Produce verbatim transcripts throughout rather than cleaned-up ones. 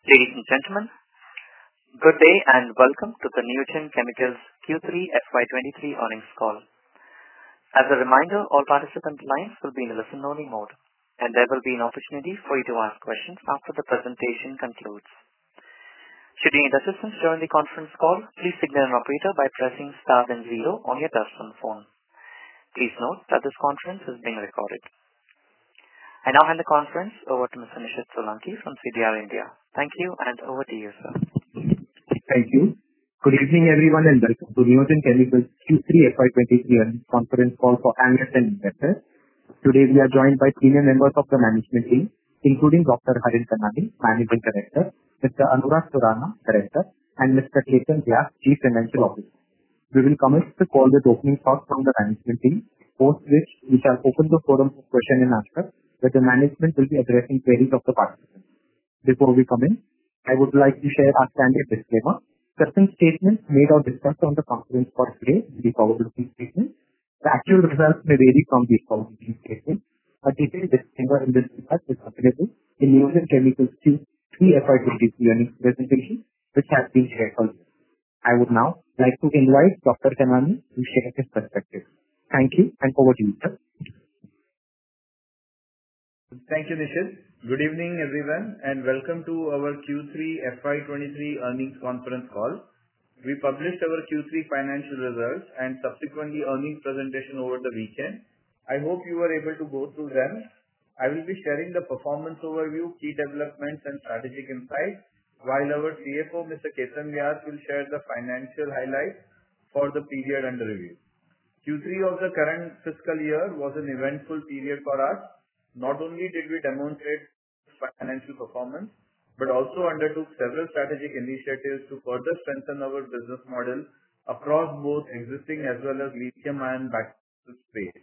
Ladies and gentlemen, good day and welcome to the Neogen Chemicals Q three F Y twenty-three earnings call. As a reminder, all participant lines will be in a listen-only mode, and there will be an opportunity for you to ask questions after the presentation concludes. Should you need assistance during the conference call, please signal an operator by pressing star then zero on your touchtone phone. Please note that this conference is being recorded. I now hand the conference over to Mister Nishid Solanki from C D R India. Thank you, and over to you, sir. Thank you. Good evening, everyone, and welcome to Neogen Chemicals Q three F Y twenty-three earnings conference call for analysts and investors. Today, we are joined by senior members of the management team, including Doctor Harin Kanani, Managing Director, Mister Anurag Surana, Director, and Mister Ketan Vyas, Chief Financial Officer. We will commence the call with opening thoughts from the management team, post which we shall open the forum for question and answer, where the management will be addressing queries of the participants. Before we commence, I would like to share our standard disclaimer. Certain statements made or discussed on the conference call today will be forward-looking statements. The actual results may vary from these forward-looking statements. A detailed disclaimer in this regard is available in Neogen Chemicals Q three F Y twenty-three earnings presentation, which has been shared earlier. I would now like to invite Doctor Kanani to share his perspective. Thank you, and over to you, sir. Thank you, Nishid. Good evening, everyone, and welcome to our Q three F Y twenty-three earnings conference call. We published our Q three financial results and subsequently earnings presentation over the weekend. I hope you were able to go through them. I will be sharing the performance overview, key developments, and strategic insights, while our C F O, Mister Ketan Vyas, will share the financial highlights for the period under review. Q three of the current fiscal year was an eventful period for us. Not only did we demonstrate financial performance, but also undertook several strategic initiatives to further strengthen our business model across both existing as well as lithium-ion battery space.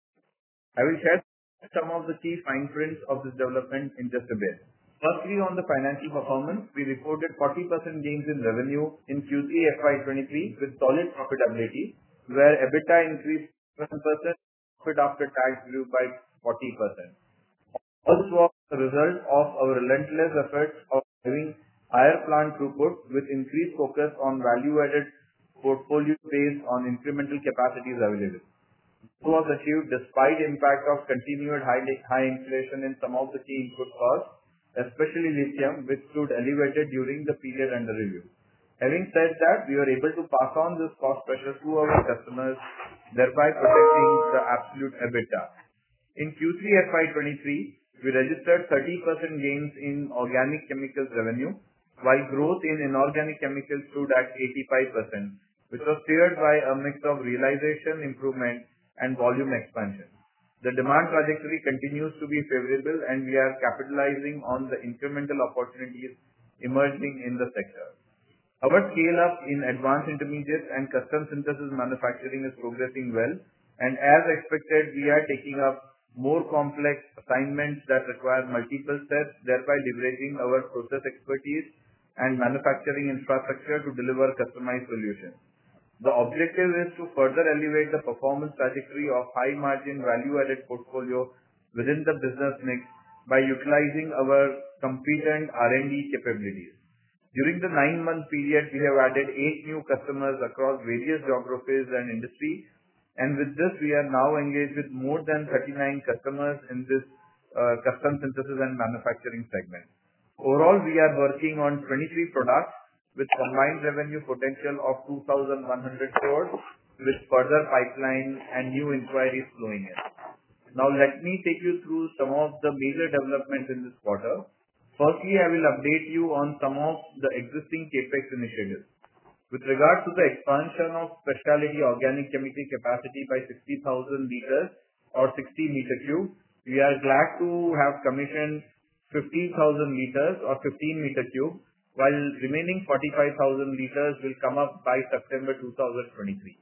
I will share some of the key fine prints of this development in just a bit. Firstly, on the financial performance, we reported forty percent gains in revenue in Q three F Y twenty-three with solid profitability, where EBITDA increased seven percent, profit after tax grew by forty percent. All this was the result of our relentless efforts of having higher plant throughput with increased focus on value-added portfolio based on incremental capacities available. This was achieved despite impact of continued high, high inflation in some of the key input costs, especially lithium, which stood elevated during the period under review. Having said that, we were able to pass on this cost pressure to our customers, thereby protecting the absolute EBITDA. In Q three F Y twenty-three, we registered thirty percent gains in organic chemicals revenue, while growth in inorganic chemicals stood at eighty-five percent, which was steered by a mix of realization improvement and volume expansion. The demand trajectory continues to be favorable, and we are capitalizing on the incremental opportunities emerging in the sector. Our scale-up in advanced intermediates and custom synthesis manufacturing is progressing well, and as expected, we are taking up more complex assignments that require multiple steps, thereby leveraging our process expertise and manufacturing infrastructure to deliver customized solutions. The objective is to further elevate the performance trajectory of high-margin value-added portfolio within the business mix by utilizing our competent R and D capabilities. During the nine-month period, we have added eight new customers across various geographies and industries, and with this, we are now engaged with more than thirty-nine customers in this uh, custom synthesis and manufacturing segment. Overall, we are working on twenty-three products with combined revenue potential of two thousand one hundred crores, with further pipeline and new inquiries flowing in. Now, let me take you through some of the major developments in this quarter. Firstly, I will update you on some of the existing CapEx initiatives. With regard to the expansion of specialty organic chemical capacity by sixty thousand liters or sixty meter cube, we are glad to have commissioned fifteen thousand liters or fifteen meter cube, while remaining forty-five thousand liters will come up by September two thousand twenty-three.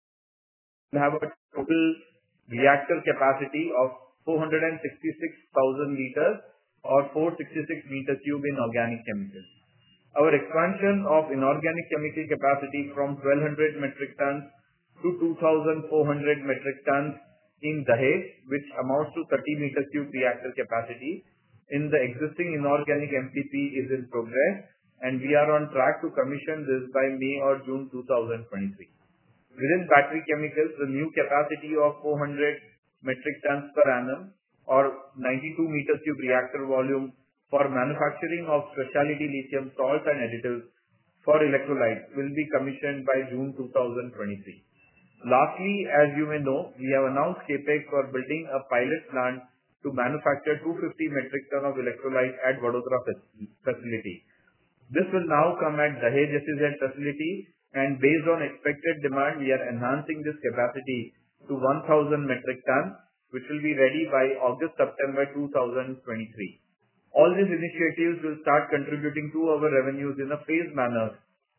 We have a total reactor capacity of four hundred sixty-six thousand liters or four hundred sixty-six meter cube in organic chemicals. Our expansion of inorganic chemical capacity from twelve hundred metric tons to two thousand four hundred metric tons in Dahej, which amounts to thirty meter cube reactor capacity, in the existing inorganic M P P is in progress, and we are on track to commission this by May or June two thousand twenty-three. Within battery chemicals, the new capacity of four hundred metric tons per annum or ninety-two meter cube reactor volume for manufacturing of specialty lithium salts and additives for electrolytes will be commissioned by June two thousand twenty-three. Lastly, as you may know, we have announced CapEx for building a pilot plant to manufacture two hundred fifty metric ton of electrolyte at Vadodara facility. This will now come at Dahej S E Z facility, and based on expected demand, we are enhancing this capacity to one thousand metric ton, which will be ready by August September two thousand twenty-three. All these initiatives will start contributing to our revenues in a phased manner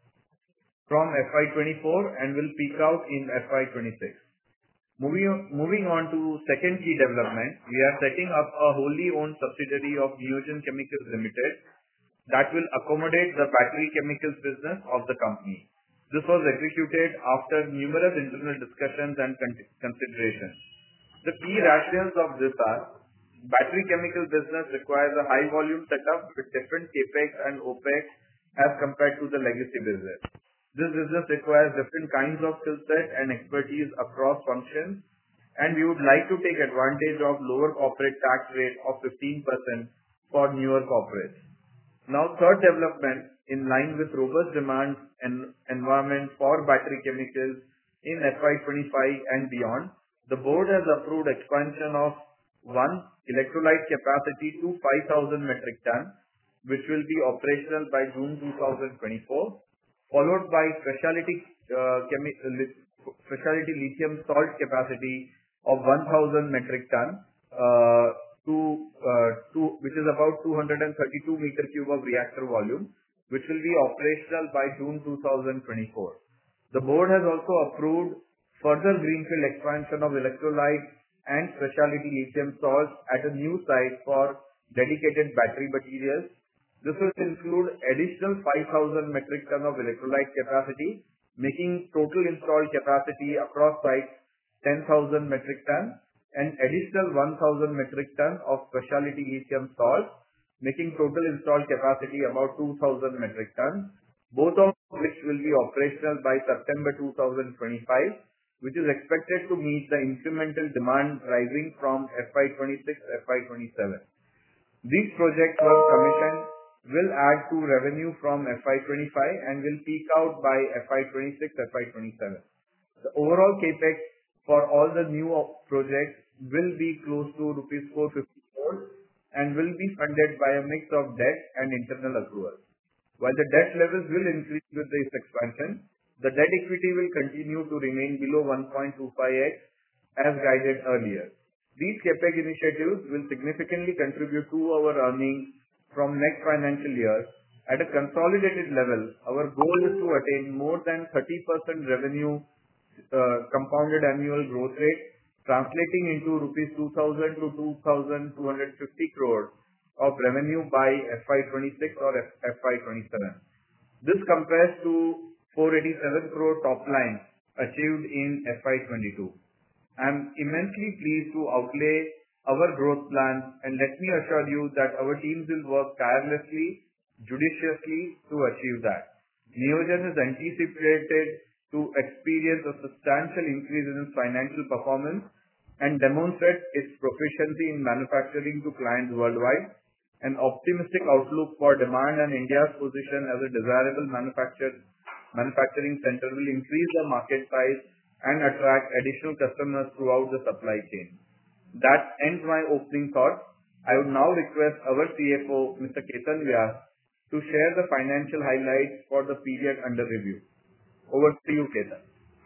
from F Y twenty-four and will peak out in F Y twenty-six. Moving on, moving on to second key development, we are setting up a wholly owned subsidiary of Neogen Chemicals Limited that will accommodate the battery chemicals business of the company. This was executed after numerous internal discussions and con- considerations. The key rationales of this are: battery chemical business requires a high volume setup with different capex and opex as compared to the legacy business. This business requires different kinds of skill set and expertise across functions, and we would like to take advantage of lower corporate tax rate of fifteen percent for newer corporates. Now, third development, in line with robust demand and environment for battery chemicals in F Y twenty-five and beyond, the board has approved expansion of one electrolyte capacity to five thousand metric ton, which will be operational by June two thousand twenty-four. Followed by specialty uh, chemi- uh, specialty lithium salt capacity of one thousand metric ton, uh, to, uh, to which is about two hundred thirty-two meter cube of reactor volume, which will be operational by June two thousand twenty-four. The board has also approved further greenfield expansion of electrolyte and specialty lithium salts at a new site for dedicated battery materials. This will include additional five thousand metric ton of electrolyte capacity, making total installed capacity across sites ten thousand metric ton, and additional one thousand metric ton of specialty lithium salts, making total installed capacity about two thousand metric ton, both of which will be operational by September two thousand twenty-five, which is expected to meet the incremental demand rising from F Y twenty-six to F Y twenty-seven. These projects, once commissioned, will add to revenue from F Y twenty-five and will peak out by F Y twenty-six to F Y twenty-seven. The overall capex for all the new projects will be close to rupees four hundred fifty crores and will be funded by a mix of debt and internal accruals. While the debt levels will increase with this expansion, the debt equity will continue to remain below one point two five x as guided earlier. These capex initiatives will significantly contribute to our earnings from next financial year. At a consolidated level, our goal is to attain more than thirty percent revenue uh, compounded annual growth rate, translating into rupees two thousand to two thousand two hundred fifty crores of revenue by F Y twenty-six or F Y twenty-seven. This compares to four hundred eighty-seven crore top line achieved in F Y twenty-two. I am immensely pleased to outlay our growth plans, and let me assure you that our teams will work tirelessly, judiciously to achieve that. Neogen is anticipated to experience a substantial increase in its financial performance and demonstrate its proficiency in manufacturing to clients worldwide. An optimistic outlook for demand and India's position as a desirable manufacture, manufacturing center will increase the market size and attract additional customers throughout the supply chain. That ends my opening thoughts. I would now request our C F O, Mister Ketan Vyas, to share the financial highlights for the period under review. Over to you, Ketan.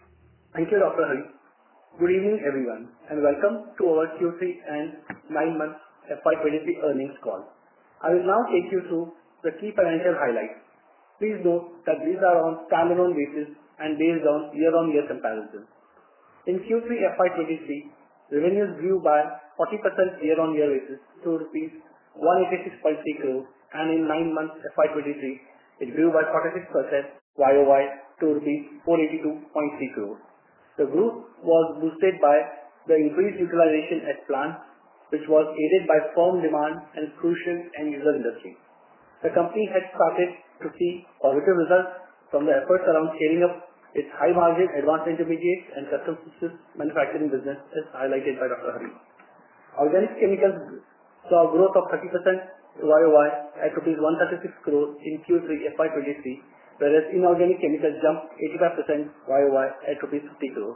Thank you, Doctor Hari. Good evening, everyone, and welcome to our Q three and nine months F Y twenty-three earnings call. I will now take you through the key financial highlights. Please note that these are on standalone basis and based on year-on-year comparison. In Q three F Y twenty-three, revenues grew by forty percent year-on-year basis to rupees one hundred eighty-six point three crores, and in nine months F Y twenty-three, it grew by forty-six percent Y O Y to rupees four hundred eighty-two point three crores. The growth was boosted by the increased utilization at plants, which was aided by firm demand and crucial end-user industry. The company had started to see positive results from the efforts around scaling up its high-margin advanced intermediates and custom synthesis manufacturing business, as highlighted by Doctor Hari. Organic chemicals saw a growth of thirty percent Y O Y at rupees one hundred thirty-six crore in Q three F Y twenty-three, whereas inorganic chemicals jumped eighty-five percent Y O Y at rupees fifty crore.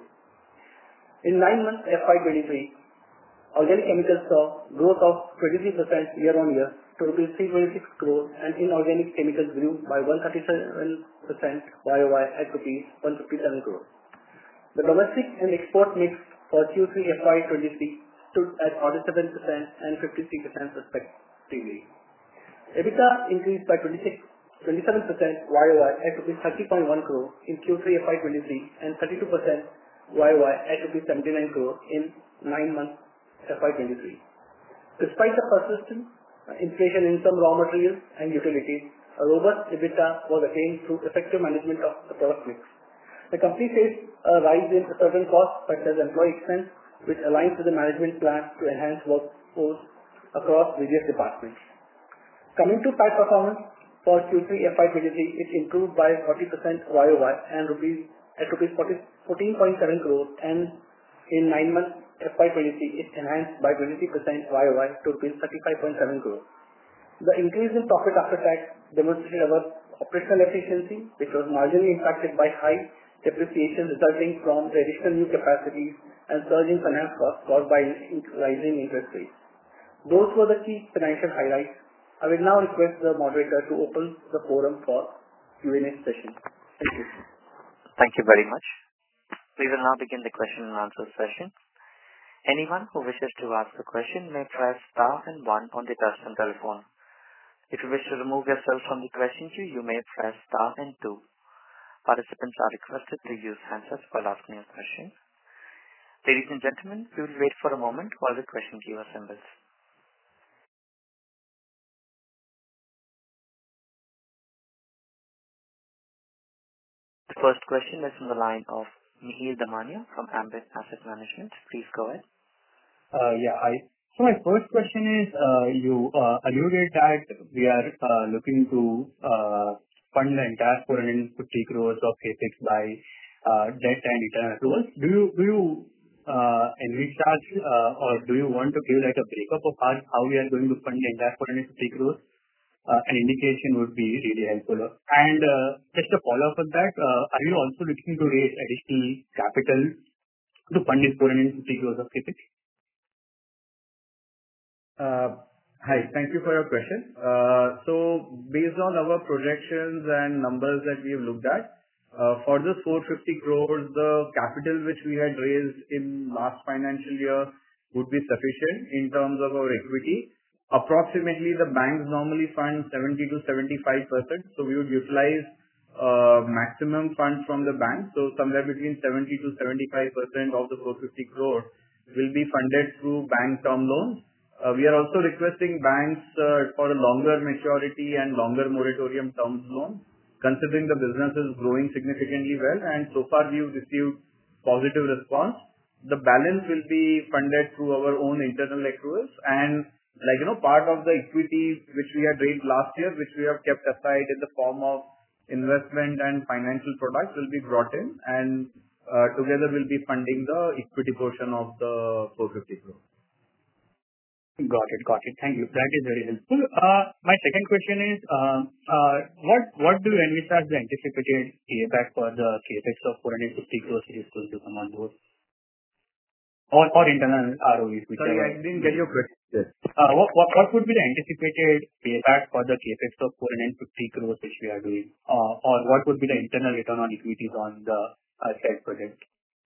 In nine months F Y twenty-three, organic chemicals saw growth of twenty-three percent year-on-year to rupees three hundred twenty-six crore, and inorganic chemicals grew by one hundred thirty-seven percent Y O Y at rupees one hundred fifty-seven crore. The domestic and export mix for Q three F Y twenty-three stood at forty-seven percent and fifty-three percent respectively. EBITDA increased by twenty-seven percent Y O Y at rupees thirty point one crore in Q three F Y twenty-three and thirty-two percent Y O Y at rupees seventy-nine crore in nine months F Y twenty-three. Despite the persistent inflation in some raw materials and utilities, a robust EBITDA was attained through effective management of the product mix. The company faced a rise in certain costs such as employee expense, which aligns with the management plan to enhance workforce across various departments. Coming to P A T performance for Q three F Y twenty-three, it improved by forty percent Y O Y and rupees at rupees fourteen point seven crore, and in nine months F Y twenty-three, it enhanced by twenty-three percent Y O Y to rupees thirty-five point seven crore. The increase in profit after tax demonstrated our operational efficiency, which was marginally impacted by high depreciation resulting from the additional new capacities and surging finance costs caused by rising interest rates. Those were the key financial highlights. I will now request the moderator to open the forum for Q and A session. Thank you. Thank you very much. We will now begin the question and answer session. Anyone who wishes to ask a question may press star and one on the touchtone telephone. If you wish to remove yourself from the question queue, you may press star and two. Participants are requested to use handsets while asking a question. Ladies and gentlemen, we will wait for a moment while the question queue assembles. The first question is from the line of Mihir Damania from Ambit Asset Management. Please go ahead. Uh, yeah, hi. So my first question is, uh, you uh, alluded that we are uh, looking to uh, fund the entire four hundred fifty crores of capex by uh, debt and internal accruals. Do you do you uh, envisage uh, or do you want to give like a breakup of how, how we are going to fund the entire four hundred fifty crores? Uh, an indication would be really helpful. And uh, just a follow-up on that, uh, are you also looking to raise additional capital to fund this four hundred fifty crores of capex? Uh, Hi, thank you for your question. Uh, So based on our projections and numbers that we have looked at, uh, for this four hundred fifty crores, the capital which we had raised in last financial year would be sufficient in terms of our equity. Approximately, the banks normally fund seventy to seventy-five percent, so we would utilize uh, maximum funds from the bank. So somewhere between seventy to seventy-five percent of the four hundred fifty crore will be funded through bank term loans. Uh, we are also requesting banks uh, for a longer maturity and longer moratorium term loan, considering the business is growing significantly well, and so far we've received positive response. The balance will be funded through our own internal accruals, and like you know, part of the equity which we had raised last year, which we have kept aside in the form of investment and financial products, will be brought in, and uh, together will be funding the equity portion of the four hundred fifty crore. Got it. Got it. Thank you. That is very helpful. Uh, My second question is, uh, uh, what what do you envisage the anticipated payback for the capex of four hundred fifty crores is going to come on board? Or or internal R O Es? Sorry, I didn't get your question. Uh, What what what would be the anticipated payback for the capex of four hundred fifty crores which we are doing? Uh, Or what would be the internal return on equities on the uh, said project?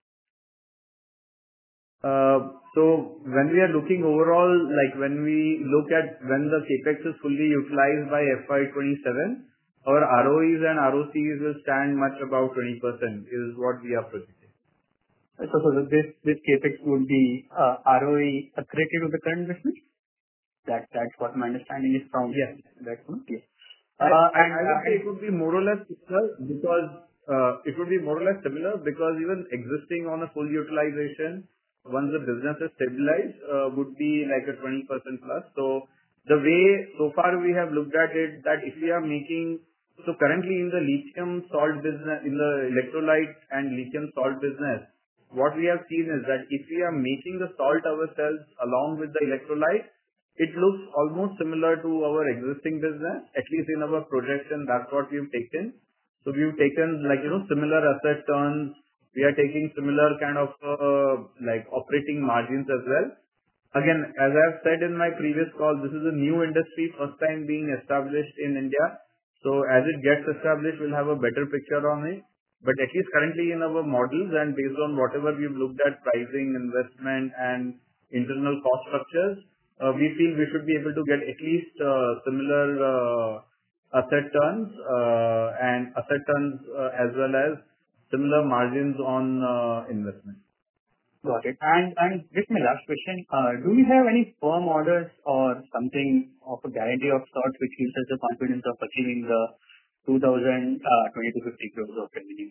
Uh, So when we are looking overall, like when we look at when the capex is fully utilized by F Y twenty-seven, our R O Es and R O Cs will stand much above twenty percent is what we are projecting. So so this this capex would be uh, R O E accretive to the current business? That That's what my understanding is from Yes. that one. Yes. I Uh, I and I would uh, say it would be more or less similar because uh, it would be more or less similar because even existing on a full utilization, once the business is stabilized, uh, would be like a twenty percent plus. So the way so far we have looked at it, that if we are making, so currently in the lithium salt business, in the electrolyte and lithium salt business, what we have seen is that if we are making the salt ourselves along with the electrolyte, it looks almost similar to our existing business, at least in our projection. That's what we've taken. So we've taken like, you know, similar asset turns. We are taking similar kind of uh, like operating margins as well. Again, as I've said in my previous call, this is a new industry, first time being established in India. So as it gets established, we'll have a better picture on it. But at least currently in our models and based on whatever we've looked at pricing, investment and internal cost structures, uh, we feel we should be able to get at least uh, similar uh, asset turns uh, and asset turns uh, as well as similar margins on uh, investment. Got it. And and just my last question, uh, do we have any firm orders or something of a guarantee of sorts which gives us the confidence of achieving the two thousand twenty to fifty crores of revenue?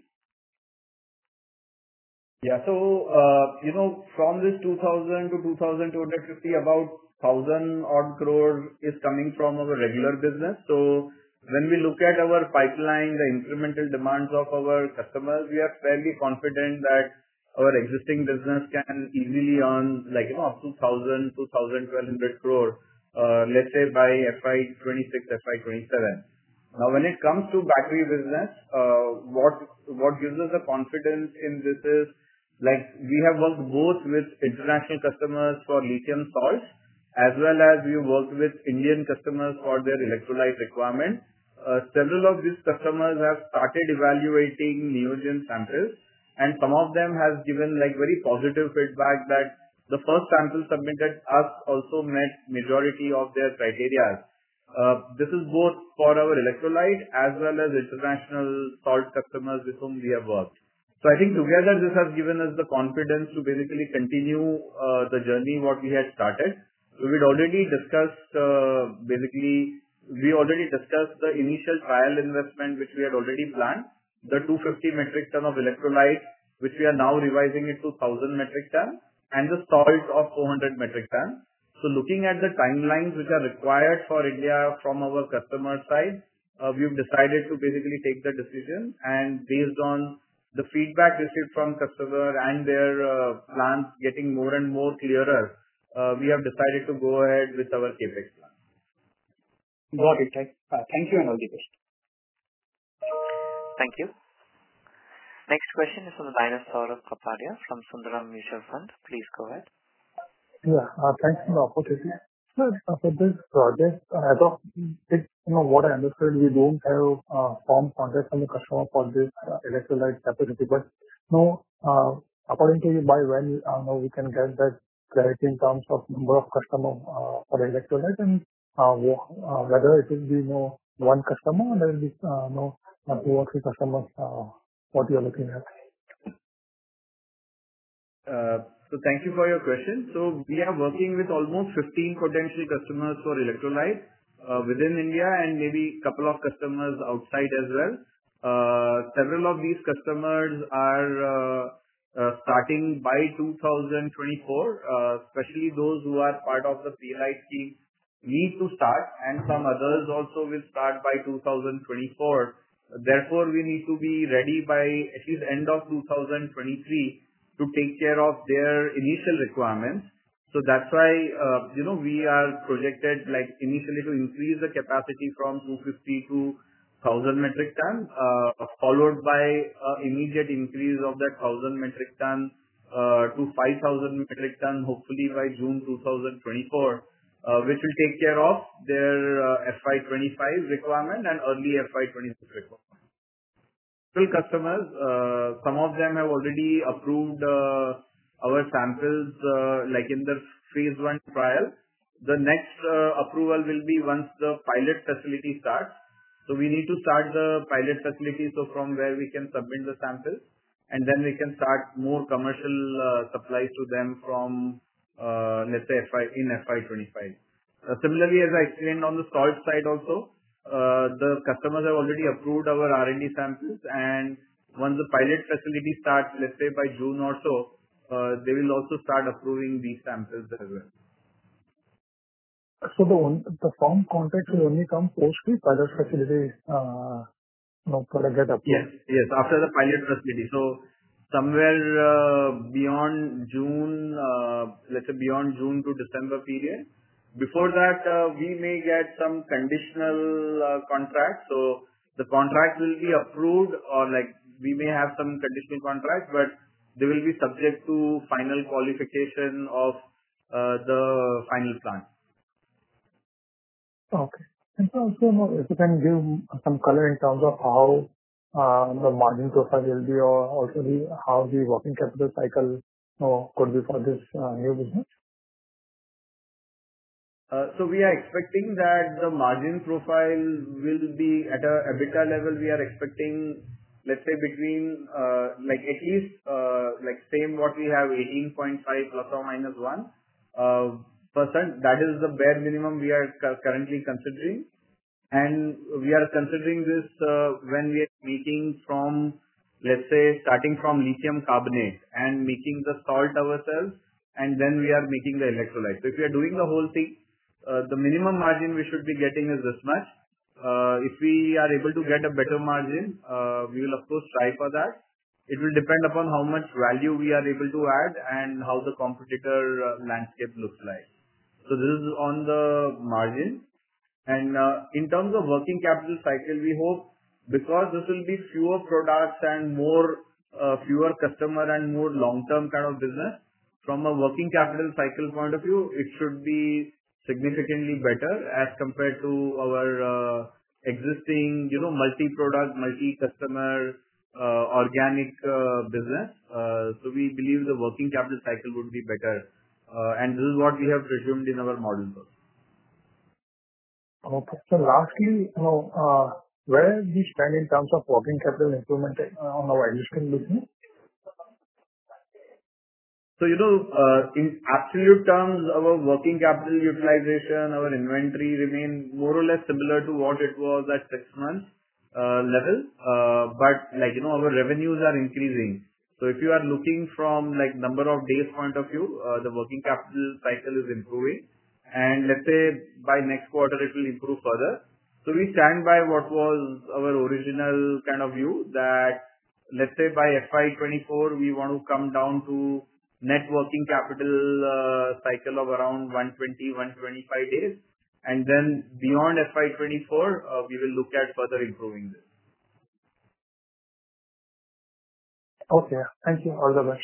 Yeah. So, uh, you know, from this two thousand to two thousand two hundred fifty, about one thousand odd crores is coming from our regular business. So when we look at our pipeline, the incremental demands of our customers, we are fairly confident that our existing business can easily earn like, you know, up to one thousand to twelve hundred crore, uh, let's say by F Y twenty-six, F Y twenty-seven. Now, when it comes to battery business, uh, what what gives us the confidence in this is, like, we have worked both with international customers for lithium salts, as well as we worked with Indian customers for their electrolyte requirement. Uh, several of these customers have started evaluating Neogen samples, and some of them has given like very positive feedback that the first sample submitted us also met majority of their criteria. Uh, This is both for our electrolyte as well as international salt customers with whom we have worked. So I think together this has given us the confidence to basically continue uh, the journey what we had started. So we'd already discussed, uh, basically, we already discussed the initial trial investment which we had already planned, the two hundred fifty metric ton of electrolyte, which we are now revising it to one thousand metric ton, and the salt of four hundred metric ton. So looking at the timelines which are required for India from our customer side, uh, we've decided to basically take the decision, and based on the feedback received from customer and their uh, plans getting more and more clearer, uh, we have decided to go ahead with our CapEx plan. Got it. Uh, Thank you and all the best. Thank you. Next question is from the line of Saurabh Kapadia from Sundaram Mutual Fund. Please go ahead. Yeah, uh, thanks for the opportunity. Sir, uh, for this project, uh, as of it, you know, what I understood, we don't have uh, firm contract from the customer for this uh, electrolyte capacity. But no, uh, according to you, by when uh, no, we can get that clarity in terms of number of customer uh, for the electrolyte, and uh, wh- uh, whether it will be, you know, one customer or there will be uh, no uh, two or three customers, uh, what you are looking at. Uh, So thank you for your question. So we are working with almost fifteen potential customers for electrolyte uh, within India and maybe a couple of customers outside as well. Uh, Several of these customers are uh, uh, starting by two thousand twenty-four, uh, especially those who are part of the P L I scheme need to start, and some others also will start by two thousand twenty-four. Therefore, we need to be ready by at least end of two thousand twenty-three to take care of their initial requirements. So that's why, uh, you know, we are projected like initially to increase the capacity from two hundred fifty to one thousand metric ton, uh, followed by uh, immediate increase of that one thousand metric ton uh, to five thousand metric ton, hopefully by June two thousand twenty-four, uh, which will take care of their uh, F Y twenty-five requirement and early F Y twenty-six requirement. Customers, uh, some of them have already approved uh, our samples, uh, like in the phase one trial. The next uh, approval will be once the pilot facility starts. So we need to start the pilot facility, so from where we can submit the samples, and then we can start more commercial uh, supplies to them from, uh, let's say, F I in F Y twenty-five. Uh, Similarly, as I explained on the salt side also, uh, the customers have already approved our R and D samples, and once the pilot facility starts, let's say by June or so, they will also start approving these samples as well. So the the firm contract will only come post the pilot facility, uh, you know, product get approved? Yes, yes, after the pilot facility. So somewhere uh, beyond June, uh, let's say beyond June to December period. Before that, uh, we may get some conditional uh, contracts. So the contract will be approved, or like we may have some conditional contracts, but they will be subject to final qualification of uh, the final plant. Okay. And so also, you know, if you can give some color in terms of how uh, the margin profile will be, or also the how the working capital cycle, you know, could be for this uh, new business? Uh, So we are expecting that the margin profile will be at a EBITDA level. We are expecting, let's say, between, uh, like at least, uh, like same what we have, eighteen point five plus or minus one uh, percent. That is the bare minimum we are cu- currently considering. And we are considering this uh, when we are making from, let's say, starting from lithium carbonate and making the salt ourselves, and then we are making the electrolyte. So if we are doing the whole thing, uh, the minimum margin we should be getting is this much. Uh, If we are able to get a better margin, uh, we will of course try for that. It will depend upon how much value we are able to add and how the competitor uh, landscape looks like. So this is on the margin. And uh, in terms of working capital cycle, we hope because this will be fewer products and more uh, fewer customer and more long-term kind of business, from a working capital cycle point of view, it should be significantly better as compared to our uh, existing, you know, multi-product, multi-customer, uh, organic uh, business. Uh, So we believe the working capital cycle would be better. Uh, And this is what we have presumed in our model also. Okay. So lastly, you know, uh, where we stand in terms of working capital improvement uh, on our existing business? So, you know, uh in absolute terms, our working capital utilization, our inventory remain more or less similar to what it was at six months uh level. Uh But like, you know, our revenues are increasing. So if you are looking from, like, number of days point of view, uh the working capital cycle is improving, and let's say by next quarter it will improve further. So we stand by what was our original kind of view, that let's say by F Y twenty-four, we want to come down to net working capital uh, cycle of around one twenty, one twenty-five days. And then beyond F Y twenty-four, uh, we will look at further improving this. Okay. Thank you. All the best.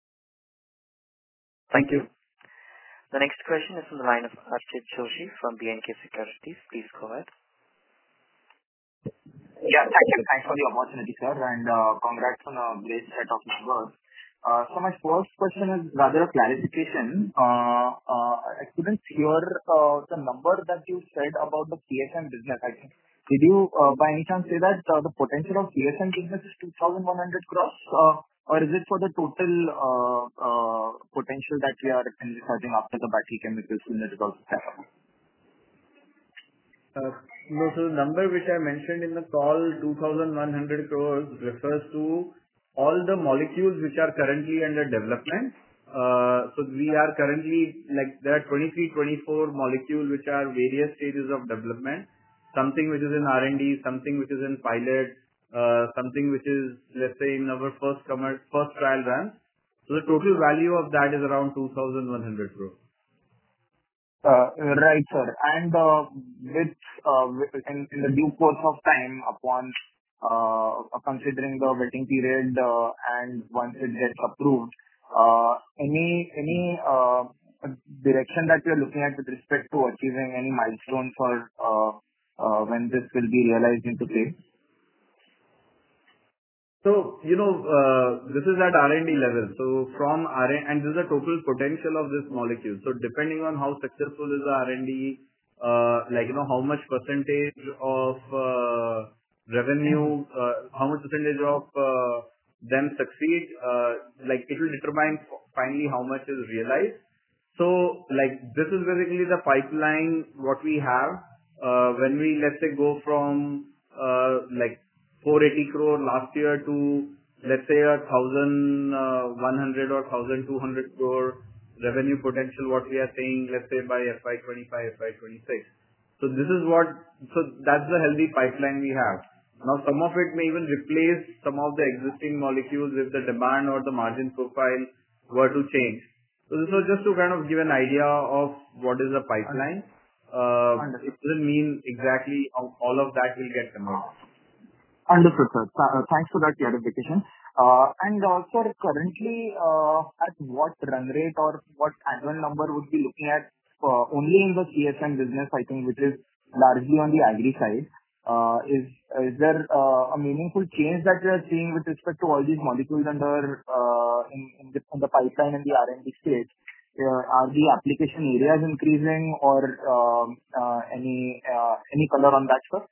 Thank you. The next question is from the line of Archit Joshi from B and K Securities. Please go ahead. Yeah, thank you. Thanks for the opportunity, sir, and uh, congrats on a great set of numbers. Uh, So my first question is rather a clarification. Uh, uh, I couldn't hear uh, the number that you said about the K S M business, I think. Did you, uh, by any chance, say that uh, the potential of K S M business is two thousand one hundred crores, uh, or is it for the total uh, uh, potential that we are envisaging after the battery chemicals unit is also set up? Uh, No, so the number which I mentioned in the call, two thousand one hundred crores, refers to all the molecules which are currently under development. Uh, So we are currently, like, there are twenty-three, twenty-four molecules which are various stages of development. Something which is in R and D, something which is in pilot, uh, something which is, let's say, in our first commer- first trial run. So the total value of that is around two thousand one hundred crores. Uh, Right, sir. And uh, with uh, with- in in the due course of time, upon uh, considering the waiting period, uh, and once it gets approved, uh, any any uh, direction that you're looking at with respect to achieving any milestone for uh, uh, when this will be realized into play? So, you know, uh this is at R and D level. So from R and D, and this is the total potential of this molecule. So depending on how successful is the R and D, uh like, you know, how much percentage of uh revenue, uh how much percentage of uh them succeed, uh like, it will determine finally how much is realized. So, like, this is basically the pipeline, what we have. Uh When we, let's say, go from, uh like, four hundred eighty crore last year to, let's say a one thousand one hundred or one thousand two hundred crore revenue potential, what we are saying, let's say by F Y twenty-five, F Y twenty-six. So this is what, so that's the healthy pipeline we have. Now some of it may even replace some of the existing molecules if the demand or the margin profile were to change. So this was just to kind of give an idea of what is the pipeline. Uh, it doesn't mean exactly how all of that will get converted. Understood, sir. Th- Thanks for that clarification. Uh, And uh, sir, currently, uh, at what run rate or what annual number would be looking at uh, only in the C S M business, I think, which is largely on the agri side? Uh, Is is there uh, a meaningful change that we are seeing with respect to all these molecules under uh, in in the in the pipeline in the R and D stage? Uh, Are the application areas increasing or um, uh, any uh, any color on that, sir?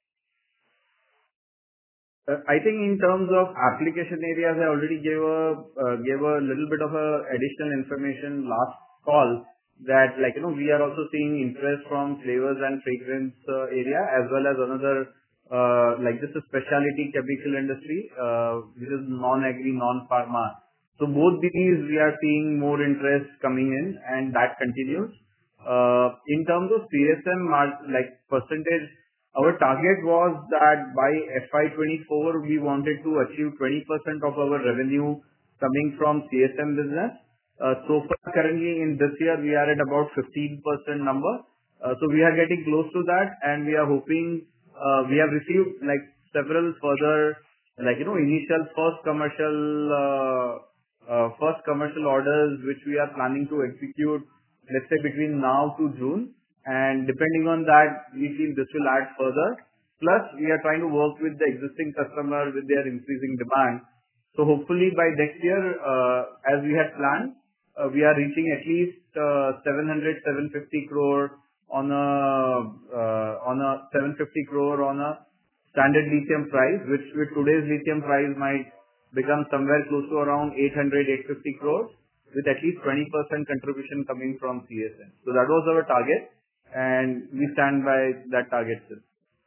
Uh, I think in terms of application areas, I already gave a uh, gave a little bit of a additional information last call that, like, you know, we are also seeing interest from flavors and fragrance uh, area, as well as another, uh, like this is specialty chemical industry, uh, which is non-agri, non-pharma. So both these we are seeing more interest coming in, and that continues. Uh, In terms of C S M, mar- like percentage, our target was that by F Y twenty-four, we wanted to achieve twenty percent of our revenue coming from C S M business. Uh, So far, currently in this year, we are at about fifteen percent number. Uh, So we are getting close to that, and we are hoping, uh, we have received like several further, like, you know, initial first commercial, uh, uh, first commercial orders, which we are planning to execute, let's say between now to June. And depending on that, we feel this will add further. Plus, we are trying to work with the existing customer with their increasing demand. So hopefully by next year, uh, as we had planned, uh, we are reaching at least uh, seven hundred, seven hundred fifty crore on a uh, on a seven hundred fifty crore on a standard lithium price, which with today's lithium price might become somewhere close to around eight hundred, eight hundred fifty crores, with at least twenty percent contribution coming from C S M. So that was our target, and we stand by that target still.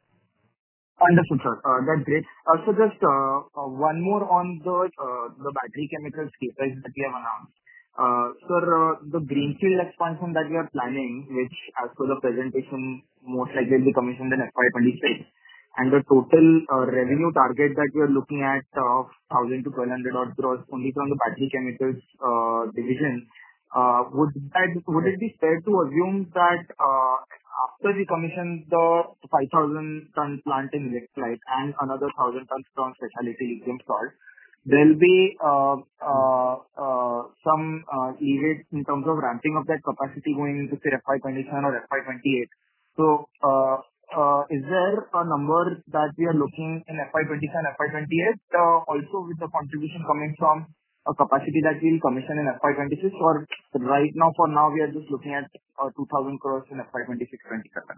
Understood, sir. Uh, That's great. Uh, So just uh, uh, one more on the uh, the battery chemicals CapEx that we have announced. Uh, Sir, uh, the greenfield expansion that we are planning, which as per the presentation, most likely will be commissioned in F Y twenty-six, and the total uh, revenue target that we are looking at of one thousand to twelve hundred odd crores only from the battery chemicals uh, division. Uh, Would that would it be fair to assume that uh, after we commission the five thousand ton plant in electrolyte and another one thousand tons from specialty lithium salt, there'll be uh, uh, uh, some uh, leeway in terms of ramping up that capacity going into, say, F Y twenty-seven or F Y twenty-eight. So, uh, uh, is there a number that we are looking in F Y twenty-seven, F Y twenty-eight, uh, also with the contribution coming from a capacity that we'll commission in F Y twenty-six, or right now, for now, we are just looking at uh, two thousand crores in F Y twenty-six, twenty-seven?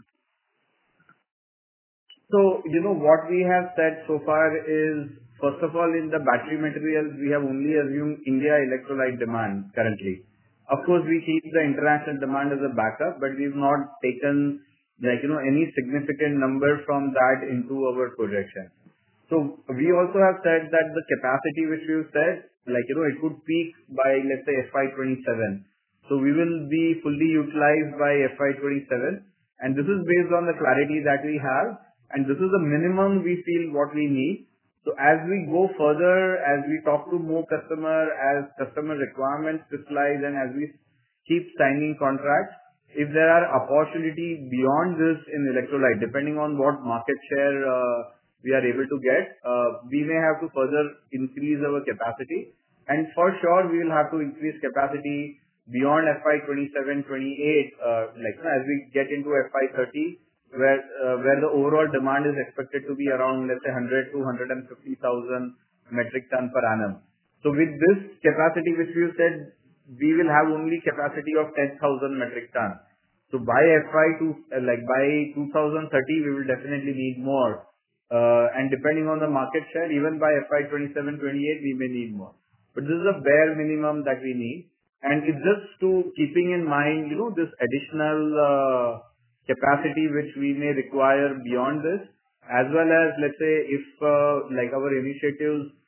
So, you know, what we have said so far is, first of all, in the battery materials, we have only assumed India electrolyte demand currently. Of course, we keep the international demand as a backup, but we've not taken, like, you know, any significant number from that into our projection. So we also have said that the capacity which we've said, like, you know, it could peak by, let's say, F Y twenty-seven. So we will be fully utilized by F Y twenty-seven, and this is based on the clarity that we have, and this is the minimum we feel what we need. So as we go further, as we talk to more customer, as customer requirements crystallize, and as we keep signing contracts, if there are opportunity beyond this in electrolyte, depending on what market share uh, we are able to get, uh, we may have to further increase our capacity. And for sure, we will have to increase capacity beyond F Y twenty-seven, twenty-eight, uh, like as we get into F Y thirty, where uh, where the overall demand is expected to be around, let's say, one hundred to one hundred fifty thousand metric ton per annum. So with this capacity, which we said, we will have only capacity of ten thousand metric ton. So by F Y two, uh, like by two thousand thirty, we will definitely need more. Uh, and depending on the market share, even by F Y twenty-seven, twenty-eight, we may need more. But this is a bare minimum that we need. And it's just to keeping in mind, you know, this additional uh, capacity which we may require beyond this, as well as, let's say, if uh, like our initiatives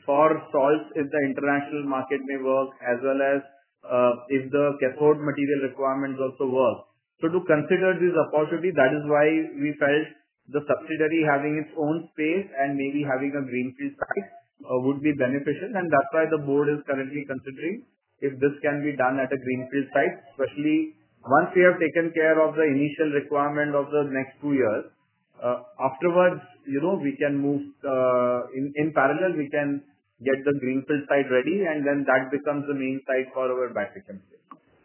for salts if the international market may work, as well as uh, if the cathode material requirements also work. So to consider this opportunity, that is why we felt the subsidiary having its own space and maybe having a greenfield site uh, would be beneficial, and that's why the board is currently considering if this can be done at a greenfield site, especially once we have taken care of the initial requirement of the next two years. Uh, afterwards, you know, we can move uh, in in parallel. We can get the greenfield site ready, and then that becomes the main site for our battery chemistry.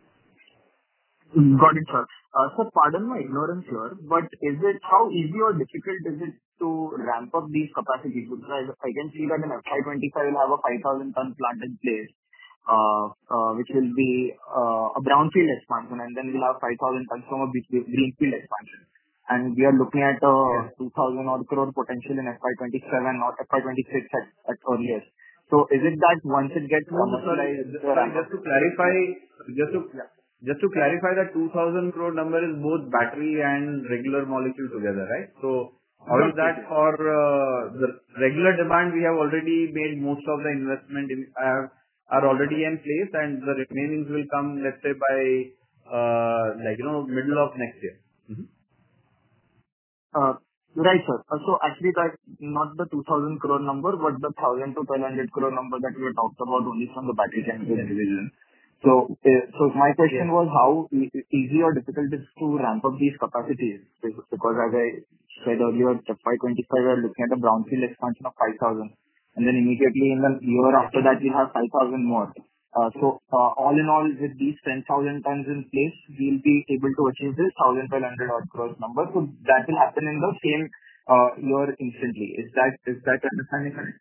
Got it, sir. Uh, Sir, pardon my ignorance here, but is it how easy or difficult is it to ramp up these capacities? Because I I can see that in F Y twenty-five we'll have a five thousand ton plant in place, uh, uh, which will be uh, a brownfield expansion, and then we'll have five thousand tons from a be- greenfield expansion. And we are looking at a two thousand odd crore potential in F Y twenty-seven or F Y twenty-six at at earliest. So is it that once it gets No, sorry. commercialized, the Sorry, ramp just up? to clarify, just to just to clarify, that two thousand crore number is both battery and regular molecule together, right? So out of that, for uh, the regular demand, we have already made most of the investment in are are already in place, and the remainings will come, let's say, by uh, like, you know, middle of next year. Mhm. Uh, Right, sir. Uh, So actually that's not the two thousand crore number, but the one thousand to twelve hundred crore number that we had talked about only from the battery chemical division. So, uh, so my question Yes. was how e- e- easy or difficult it is to ramp up these capacities? Be- Because as I said earlier, F Y twenty-five, we are looking at a brownfield expansion of five thousand, and then immediately in the year after that, we'll have five thousand more. Uh, So, uh, all in all, with these ten thousand tons in place, we'll be able to achieve this one thousand one hundred odd crores number. So that will happen in the same uh, year instantly. Is that is that understanding correct?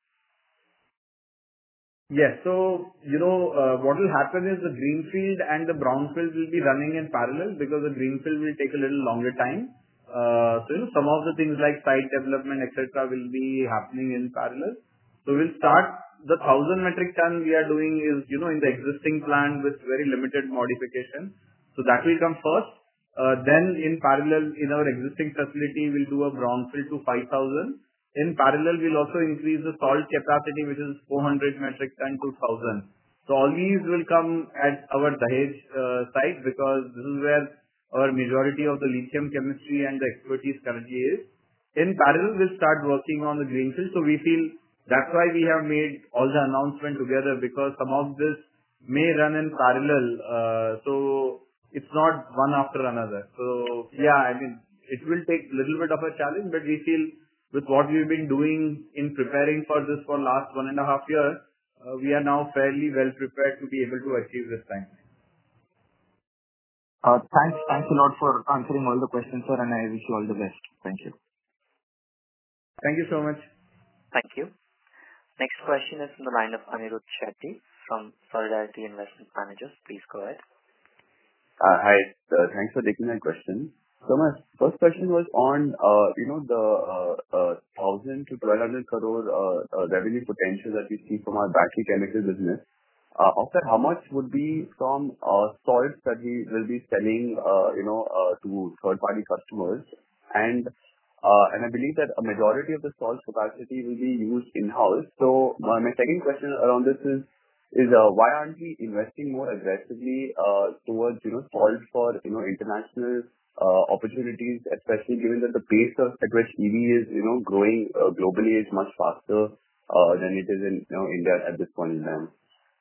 Yes. So, you know, uh, what will happen is the greenfield and the brownfield will be running in parallel, because the greenfield will take a little longer time. Uh, So, you know, some of the things like site development, et cetera, will be happening in parallel. So we'll start the one thousand metric ton we are doing is, you know, in the existing plant with very limited modification. So that will come first. Uh, Then in parallel, in our existing facility, we'll do a brownfield to five thousand. In parallel, we'll also increase the salt capacity, which is four hundred metric ton to one thousand. So all these will come at our Dahej uh, site, because this is where our majority of the lithium chemistry and the expertise currently is. In parallel, we'll start working on the greenfield. So we feel that's why we have made all the announcement together, because some of this may run in parallel. Uh, so it's not one after another. So yeah, I mean, it will take a little bit of a challenge, but we feel with what we've been doing in preparing for this for last one and a half years, uh, we are now fairly well prepared to be able to achieve this time. Uh, Thanks Thanks a lot for answering all the questions, sir, and I wish you all the best. Thank you. Thank you so much. Thank you. Next question is from the line of Anirudh Shetty from Solidarity Investment Managers. Please go ahead. Uh, Hi. uh, Thanks for taking my question. So my first question was on, uh, you know, the uh, uh, one thousand to twelve hundred crore uh, uh, revenue potential that we see from our battery chemical business. Uh, Of that, how much would be from uh, salts that we will be selling, uh, you know, uh, to third-party customers? And uh, and I believe that a majority of the salt capacity will be used in-house. So my my second question around this is, is uh, why aren't we investing more aggressively uh, towards, you know, salt for, you know, international uh, opportunities, especially given that the pace of at which E V is, you know, growing uh, globally is much faster uh, than it is in, you know, India at this point in time?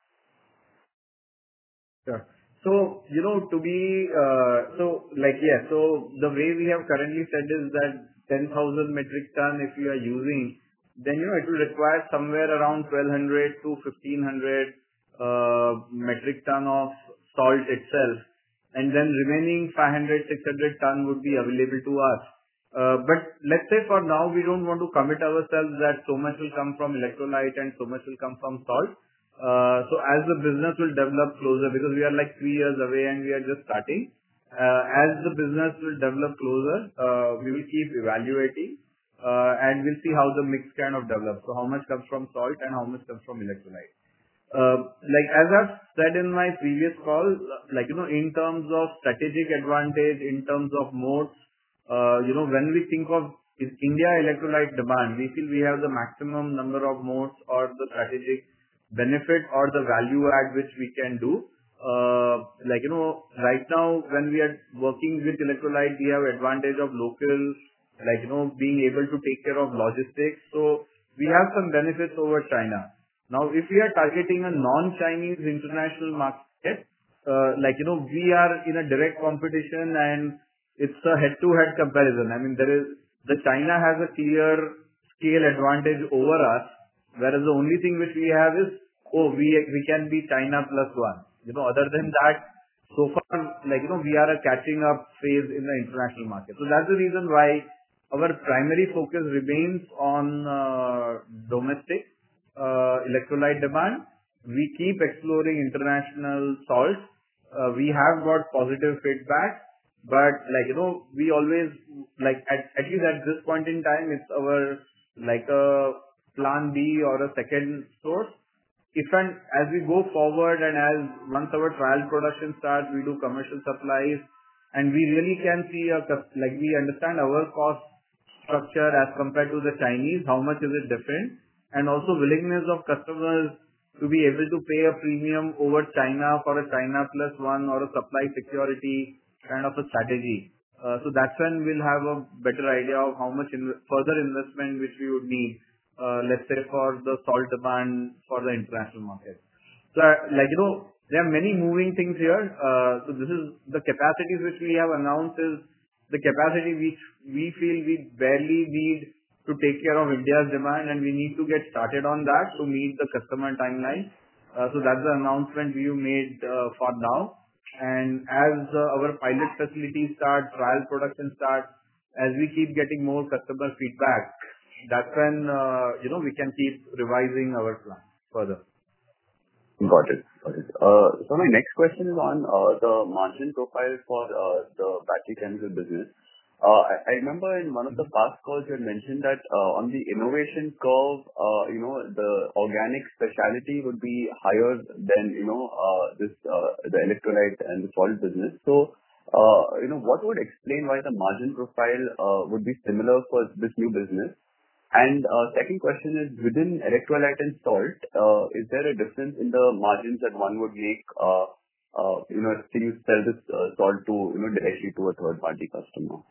Sure. So, you know, to be, uh so like, yeah, so the way we have currently said is that ten thousand metric ton, if you are using, then, you know, it will require somewhere around twelve hundred to fifteen hundred uh metric ton of salt itself, and then remaining five hundred, six hundred ton would be available to us. Uh But let's say for now, we don't want to commit ourselves that so much will come from electrolyte and so much will come from salt. Uh, So as the business will develop closer, because we are like three years away and we are just starting, uh, as the business will develop closer, uh, we will keep evaluating, uh, and we'll see how the mix kind of develops. So how much comes from salt and how much comes from electrolyte. Uh, Like as I've said in my previous call, like, you know, in terms of strategic advantage, in terms of moats, uh, you know, when we think of is India electrolyte demand. We feel we have the maximum number of modes or the strategic benefit or the value add which we can do. Uh, like, you know, right now when we are working with electrolyte, we have advantage of local, like, you know, being able to take care of logistics. So we have some benefits over China. Now, if we are targeting a non-Chinese international market, uh, like, you know, we are in a direct competition and it's a head-to-head comparison. I mean, there is, the China has a clear scale advantage over us, whereas the only thing which we have is, oh, we, we can be China plus one. You know, other than that, so far, like, you know, we are a catching up phase in the international market. So that's the reason why our primary focus remains on uh, domestic uh, electrolyte demand. We keep exploring international salts. Uh, we have got positive feedback, but like, you know, we always, like, at, at least at this point in time, it's our, like, a plan B or a second source. If and as we go forward and as once our trial production starts, we do commercial supplies and we really can see a, like, we understand our cost structure as compared to the Chinese, how much is it different, and also willingness of customers to be able to pay a premium over China for a China plus one or a supply security kind of a strategy. Uh, so that's when we'll have a better idea of how much in further investment which we would need, uh, let's say for the salt demand for the international market. So uh, like, you know, there are many moving things here. Uh, so this is the capacities which we have announced is the capacity which we feel we barely need to take care of India's demand, and we need to get started on that to meet the customer timeline. Uh, so that's the announcement we made uh, for now. And as uh, our pilot facility starts, trial production starts, as we keep getting more customer feedback, that's when uh, you know, we can keep revising our plan further. Got it. Got it. Uh, so my next question is on uh, the margin profile for uh, the battery chemical business. Uh, I, I remember in one of the past calls you had mentioned that uh, on the innovation curve, uh, you know, the organic specialty would be higher than, you know, uh, this uh, the electrolyte and the salt business. So, uh, you know, what would explain why the margin profile uh, would be similar for this new business? And uh, second question is, within electrolyte and salt, uh, is there a difference in the margins that one would make, uh, uh, you know, if you sell this uh, salt to, you know, directly to a third party customer?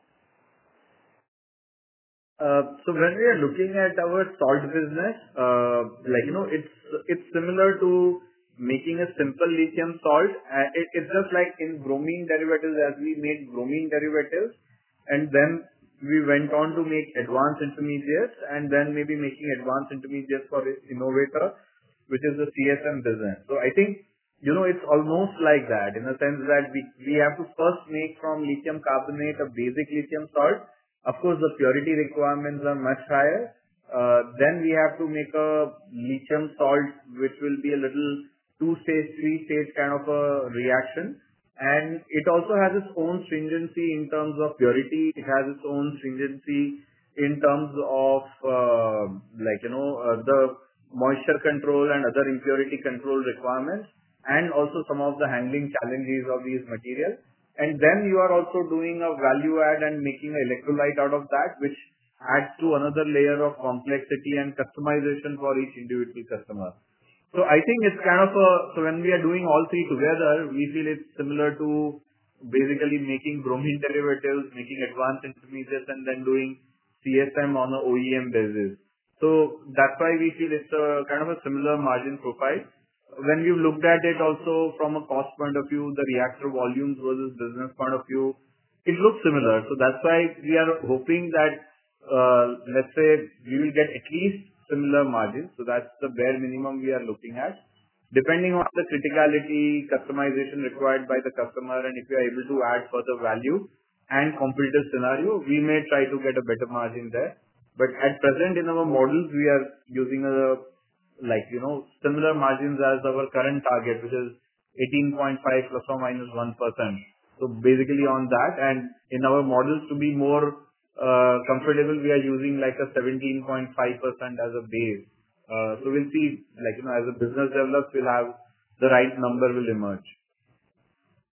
Uh, so when we are looking at our salt business, uh, like, you know, it's it's similar to making a simple lithium salt. Uh, it, it's just like in bromine derivatives, as we made bromine derivatives, and then we went on to make advanced intermediates, and then maybe making advanced intermediates for innovator, which is the C S M business. So I think, you know, it's almost like that in the sense that we we have to first make from lithium carbonate a basic lithium salt. Of course, the purity requirements are much higher. Uh, then we have to make a lithium salt, which will be a little two-stage, three-stage kind of a reaction. And it also has its own stringency in terms of purity. It has its own stringency in terms of, uh, like, you know, uh, the moisture control and other impurity control requirements, and also some of the handling challenges of these materials. And then you are also doing a value add and making an electrolyte out of that, which adds to another layer of complexity and customization for each individual customer. So I think it's kind of a, so when we are doing all three together, we feel it's similar to basically making bromine derivatives, making advanced intermediates, and then doing C S M on a O E M basis. So that's why we feel it's a kind of a similar margin profile. When we've looked at it also from a cost point of view, the reactor volumes versus business point of view, it looks similar. So that's why we are hoping that, uh, let's say, we will get at least similar margins. So that's the bare minimum we are looking at. Depending on the criticality, customization required by the customer, and if we are able to add further value and competitive scenario, we may try to get a better margin there. But at present in our models, we are using a, like, you know, similar margins as our current target, which is eighteen point five plus or minus one percent. So basically on that, and in our models to be more uh, comfortable, we are using like a seventeen point five percent as a base. Uh, so we'll see, like, you know, as the business develops, we'll have the right number will emerge.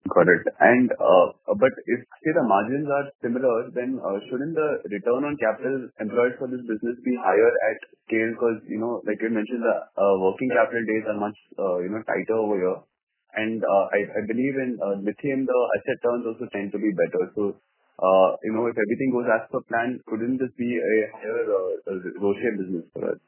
Got it. And uh, but if, say, the margins are similar, then uh, shouldn't the return on capital employed for this business be higher at scale? Because, you know, like you mentioned, the uh, working capital days are much, uh, you know, tighter over here. And uh, I I believe in uh, lithium, the asset turns also tend to be better. So, uh, you know, if everything goes as per plan, couldn't this be a higher uh, ROCE business for us?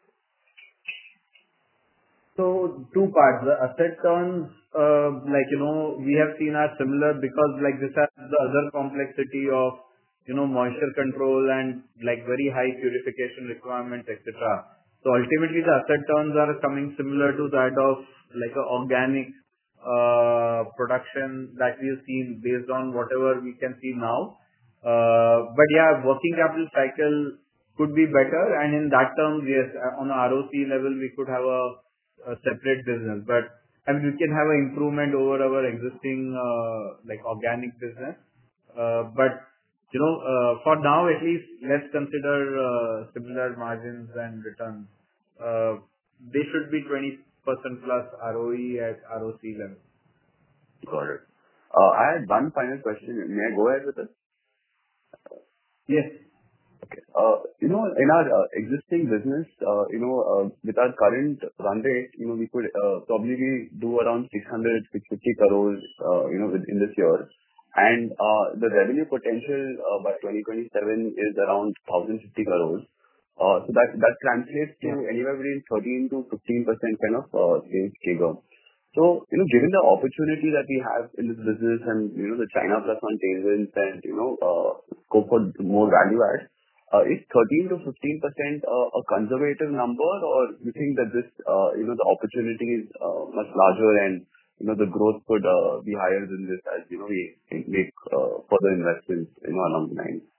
So two parts. The asset turns, uh, like, you know, we have seen are similar because like this has the other complexity of, you know, moisture control and like very high purification requirements, et cetera. So ultimately the asset turns are coming similar to that of like a organic uh, production that we have seen based on whatever we can see now. Uh, But yeah, working capital cycle could be better, and in that terms, yes, uh, on a R O C level, we could have a a separate business. But I mean, we can have an improvement over our existing uh, like organic business. Uh, But you know, uh, for now at least, let's consider uh, similar margins and returns. Uh, They should be twenty percent plus R O E at R O C level. Got it. Uh, I had one final question. May I go ahead with it? Yes. Okay. Uh, You know, in our uh, existing business, uh, you know, uh, with our current run rate, you know, we could uh, probably do around six hundred to six hundred fifty crores, uh, you know, within this year. And uh, the revenue potential uh, by twenty twenty-seven is around one thousand fifty crores. Uh, So that that translates to anywhere between thirteen to fifteen percent kind of uh, sales C A G R. So, you know, given the opportunity that we have in this business and, you know, the China Plus One tailwinds and, you know, uh, scope for more value add, uh, is thirteen to fifteen percent uh, a conservative number, or you think that this, uh, you know, the opportunity is uh, much larger and, you know, the growth could uh, be higher than this as, you know, we make uh, further investments, you know, along the line?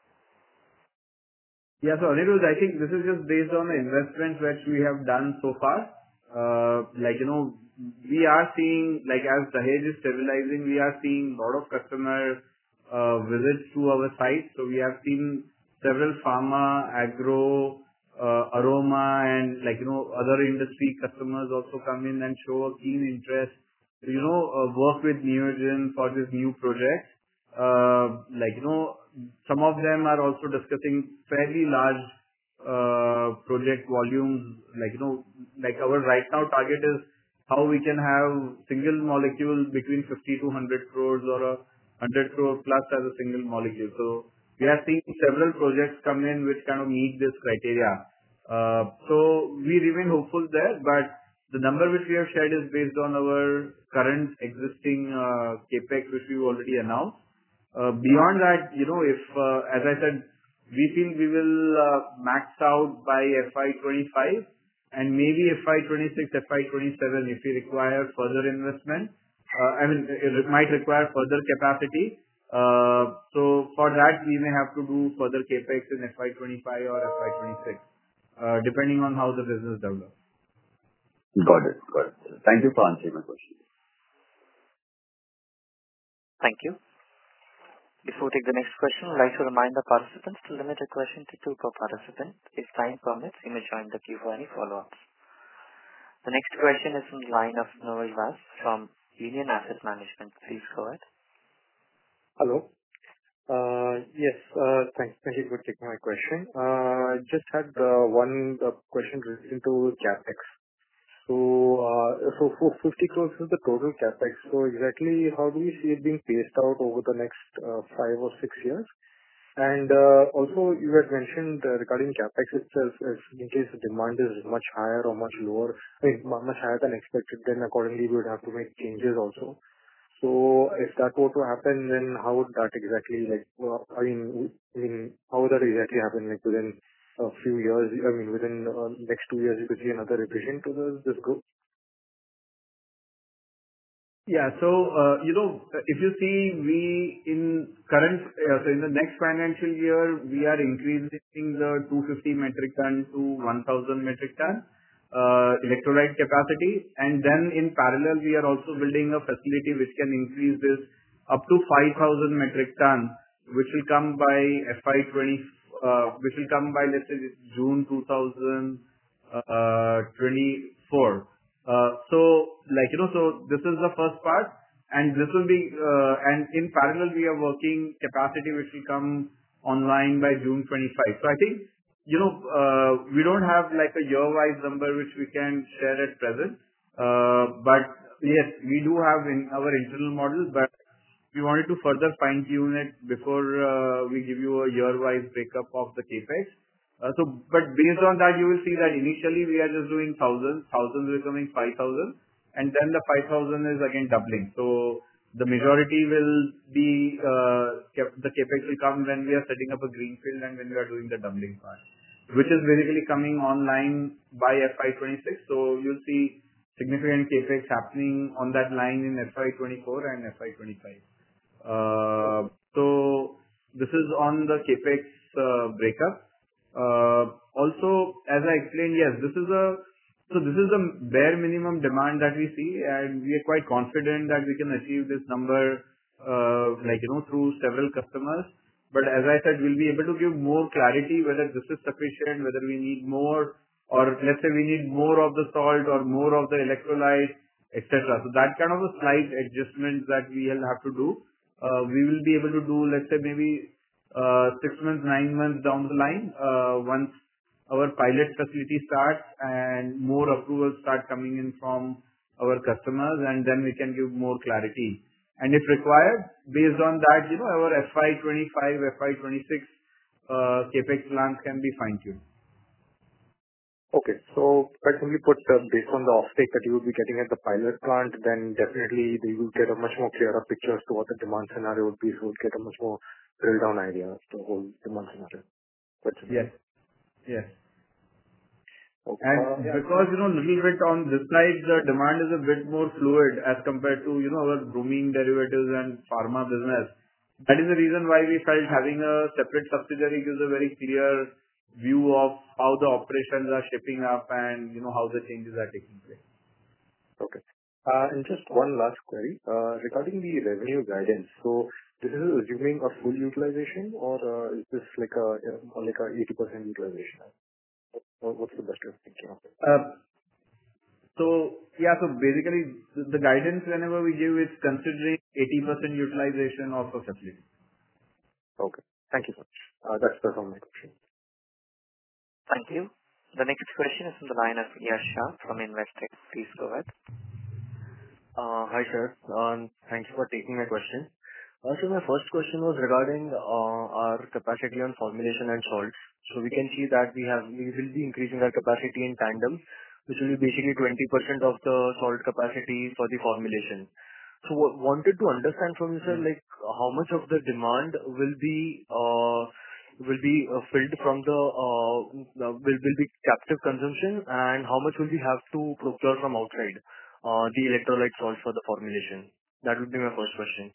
Yeah. So Anirudh, I think this is just based on the investments which we have done so far. Uh, Like, you know, we are seeing, like, as Dahej is stabilizing, we are seeing a lot of customer uh, visits to our site. So we have seen several pharma, agro, uh, aroma, and like, you know, other industry customers also come in and show a keen interest to, you know, uh, work with Neogen for this new project. Uh, Like, you know, some of them are also discussing fairly large uh, project volumes. Like, you know, like our right now target is how we can have single molecule between fifty to one hundred crores or a one hundred crore plus as a single molecule. So we are seeing several projects come in which kind of meet this criteria. Uh, So we remain hopeful there, but the number which we have shared is based on our current existing uh, CapEx, which we already announced. Uh, Beyond that, you know, if, uh, as I said, we feel we will uh, max out by F Y twenty-five and maybe F Y twenty-six, F Y twenty-seven if we require further investment. Uh, I mean, it might require further capacity. Uh, So for that, we may have to do further CapEx in F Y twenty-five or F Y twenty-six, uh, depending on how the business develops. Got it. Got it. Thank you for answering my question. Thank you. Before we take the next question, I'd like to remind the participants to limit a question to two per participant. If time permits, you may join the queue for any follow-ups. The next question is from the line of Noel Vaz from Union Asset Management. Please go ahead. Hello. Uh Yes, uh thank thank you for taking my question. Uh Just had uh one uh question relating to CapEx. So, uh, so for fifty crores is the total CapEx. So exactly how do we see it being phased out over the next uh five or six years? And uh also, you had mentioned uh, regarding CapEx itself, if in case the demand is much higher or much lower, I mean, mu- much higher than expected, then accordingly, we would have to make changes also. So if that were to happen, then how would that exactly, like, well, I mean, I mean, how would that exactly happen, like, within a few years? I mean, within uh next two years, you could see another revision to this this group? Yeah. So, uh, you know, if you see, we in current, uh, so in the next financial year, we are increasing the two hundred fifty metric ton to one thousand metric ton uh, electrolyte capacity. And then in parallel, we are also building a facility which can increase this up to five thousand metric ton, which will come by F Y twenty, uh, which will come by, let's say, June two thousand twenty-four. Uh, So like, you know, so this is the first part. This will be, uh, and in parallel, we are working capacity which will come online by June twenty-five. I think, you know, uh, we don't have like a year-wise number which we can share at present. Uh, but yes, we do have in our internal model, but we wanted to further fine-tune it before uh, we give you a year-wise breakup of the CapEx. Uh, so, but based on that, you will see that initially we are just doing thousands, thousands becoming five thousand, and then the five thousand is again doubling. So the majority will be, uh, cap- the CapEx will come when we are setting up a greenfield and when we are doing the doubling part, which is basically coming online by F Y twenty-six. So you'll see significant CapEx happening on that line in F Y twenty-four and F Y twenty-five. Uh, so this is on the CapEx uh, breakup. Uh, Also, as I explained, yes, this is a so this is the bare minimum demand that we see, and we are quite confident that we can achieve this number, uh, like, you know, through several customers. But as I said, we'll be able to give more clarity whether this is sufficient, whether we need more, or let's say we need more of the salt or more of the electrolyte, et cetera. So that kind of a slight adjustment that we will have to do. Uh, we will be able to do, let's say, maybe uh, six months, nine months down the line, uh, once our pilot facility starts and more approvals start coming in from our customers, and then we can give more clarity. And if required, based on that, you know, our F Y twenty-five, F Y twenty-six uh, CapEx plans can be fine-tuned. Okay. So quite simply put, uh, based on the offtake that you will be getting at the pilot plant, then definitely you will get a much more clearer picture as to what the demand scenario would be. So you'll get a much more drilled down idea of the whole demand scenario. Quite simply. Yes. Yes. Okay. And Uh, yeah. because, you know, little bit on this side, the demand is a bit more fluid as compared to, you know, our bromine derivatives and pharma business. That is the reason why we felt having a separate subsidiary gives a very clear view of how the operations are shaping up and, you know, how the changes are taking place. Okay. Uh, And just one last query. Uh, Regarding the revenue guidance, so this is assuming a full utilization or uh, is this like a uh, like a eighty percent utilization? What- What's the best way of thinking of it? Uh, So yeah, so basically the the guidance whenever we give is considering eighty percent utilization of a facility. Okay. Thank you so much. Uh, That's that's all my question. Thank you. The next question is from the line of Yash Shah from Investec. Please go ahead. Uh, Hi, sir. Um, Thanks for taking my question. Uh, So my first question was regarding uh, our capacity on formulation and salts. So we can see that we have we will be increasing our capacity in tandem, which will be basically twenty percent of the salt capacity for the formulation. So wa- wanted to understand from you, sir, like how much of the demand will be uh, will be uh, filled from the uh, uh, will will be captive consumption, and how much will we have to procure from outside uh, the electrolyte salts for the formulation? That would be my first question.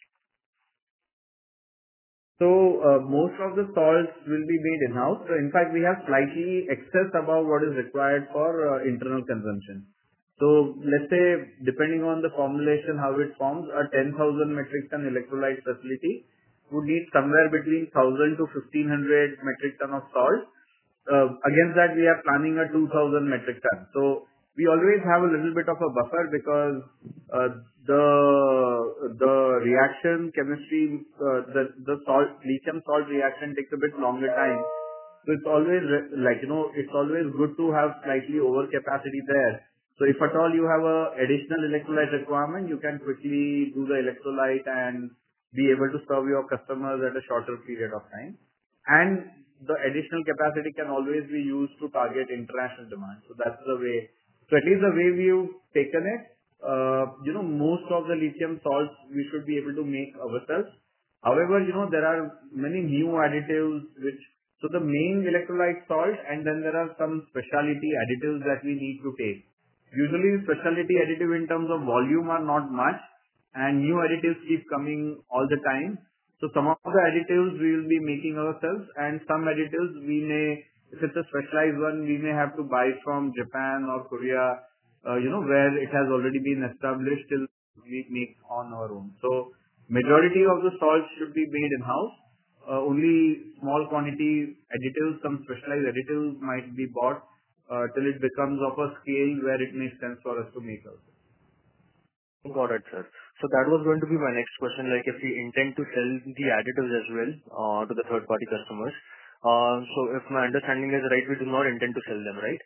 So uh, most of the salts will be made in-house. So in fact, we have slightly excess above what is required for uh, internal consumption. So let's say, depending on the formulation, how it forms, a ten thousand metric ton electrolyte facility would need somewhere between one thousand to fifteen hundred metric ton of salt. Uh, Against that, we are planning a two thousand metric ton. So we always have a little bit of a buffer because uh, the the reaction chemistry, uh, the the salt lithium salt reaction takes a bit longer time. So it's always re- like, you know, it's always good to have slightly overcapacity there. So if at all you have a additional electrolyte requirement, you can quickly do the electrolyte and be able to serve your customers at a shorter period of time. And the additional capacity can always be used to target international demand. So that's the way. So at least the way we've taken it, uh, you know, most of the lithium salts we should be able to make ourselves. However, you know, there are many new additives which, so the main electrolyte salt, and then there are some specialty additives that we need to take. Usually specialty additive in terms of volume are not much, and new additives keep coming all the time. So some of the additives we will be making ourselves, and some additives we may, if it's a specialized one, we may have to buy from Japan or Korea, uh, you know, where it has already been established till we make on our own. So majority of the salts should be made in-house. Uh, only small quantity additives, some specialized additives might be bought uh, till it becomes of a scale where it makes sense for us to make ourselves. Got it, sir. So that was going to be my next question, like if we intend to sell the additives as well uh, to the third-party customers. Uh, So if my understanding is right, we do not intend to sell them, right?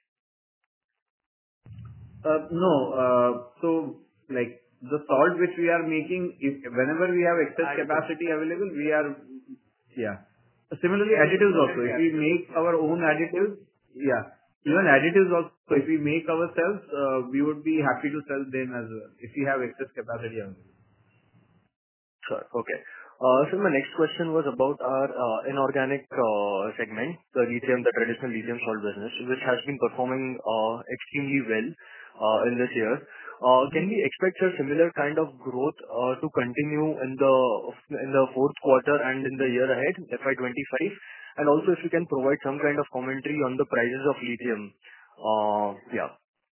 Uh, No. uh, So, like, the salt which we are making, if whenever we have excess Additives. capacity available, we are... Yeah. Similarly, additives also. If we make our own additives, yeah, even additives also, if we make ourselves, uh, we would be happy to sell them as well, if we have excess capacity available. Sure. Okay. Uh, So my next question was about our uh, inorganic uh, segment, the lithium, the traditional lithium salt business, which has been performing uh, extremely well uh, in this year. Uh, Can we expect a similar kind of growth uh, to continue in the in the fourth quarter and in the year ahead, F Y twenty-five? And also, if you can provide some kind of commentary on the prices of lithium. Uh, Yeah.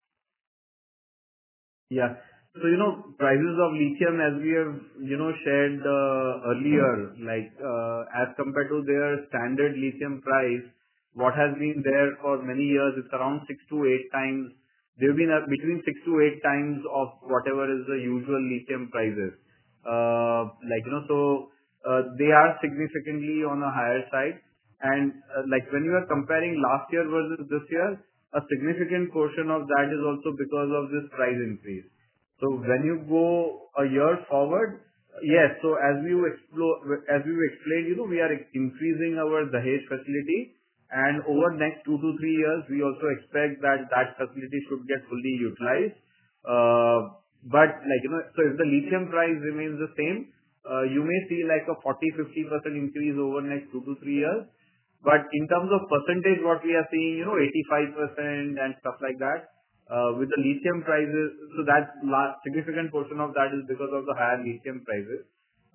Yeah. So, you know, prices of lithium, as we have, you know, shared uh, earlier, like, uh, as compared to their standard lithium price, what has been there for many years, it's around six to eight times. They've been uh, between six to eight times of whatever is the usual lithium prices. Uh, Like, you know, so, uh, they are significantly on a higher side. And, uh, like, when you are comparing last year versus this year, a significant portion of that is also because of this price increase. So when you go a year forward, yes, so as we explore, as we explained, you know, we are increasing our Dahej facility, and over next two to three years, we also expect that that facility should get fully utilized. Uh, But like, you know, so if the lithium price remains the same, uh, you may see like a forty fifty percent increase over next two to three years. But in terms of percentage, what we are seeing, you know, eighty-five percent and stuff like that, uh, with the lithium prices, so that la- significant portion of that is because of the higher lithium prices.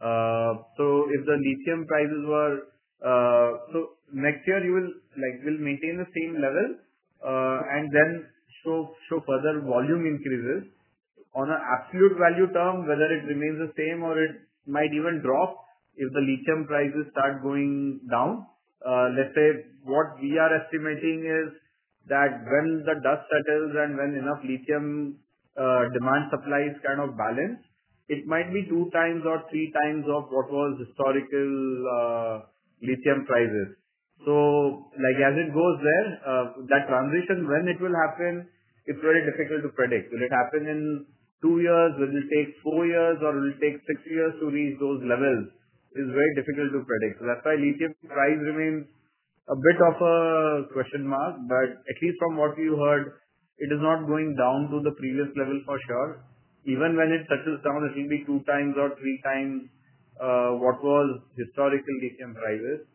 Uh, So if the lithium prices were, uh, so next year you will, like, will maintain the same level, uh, and then show show further volume increases on an absolute value term, whether it remains the same or it might even drop if the lithium prices start going down. Uh, Let's say what we are estimating is that when the dust settles and when enough lithium uh, demand supply is kind of balanced, it might be two times or three times of what was historical uh, lithium prices. So, like, as it goes there, uh, that transition, when it will happen, it's very difficult to predict. Will it happen in two years? Will it take four years, or will it take six years to reach those levels? It's very difficult to predict. So that's why lithium price remains a bit of a question mark, but at least from what we heard, it is not going down to the previous level for sure. Even when it touches down, it will be two times or three times uh, what was historical lithium prices,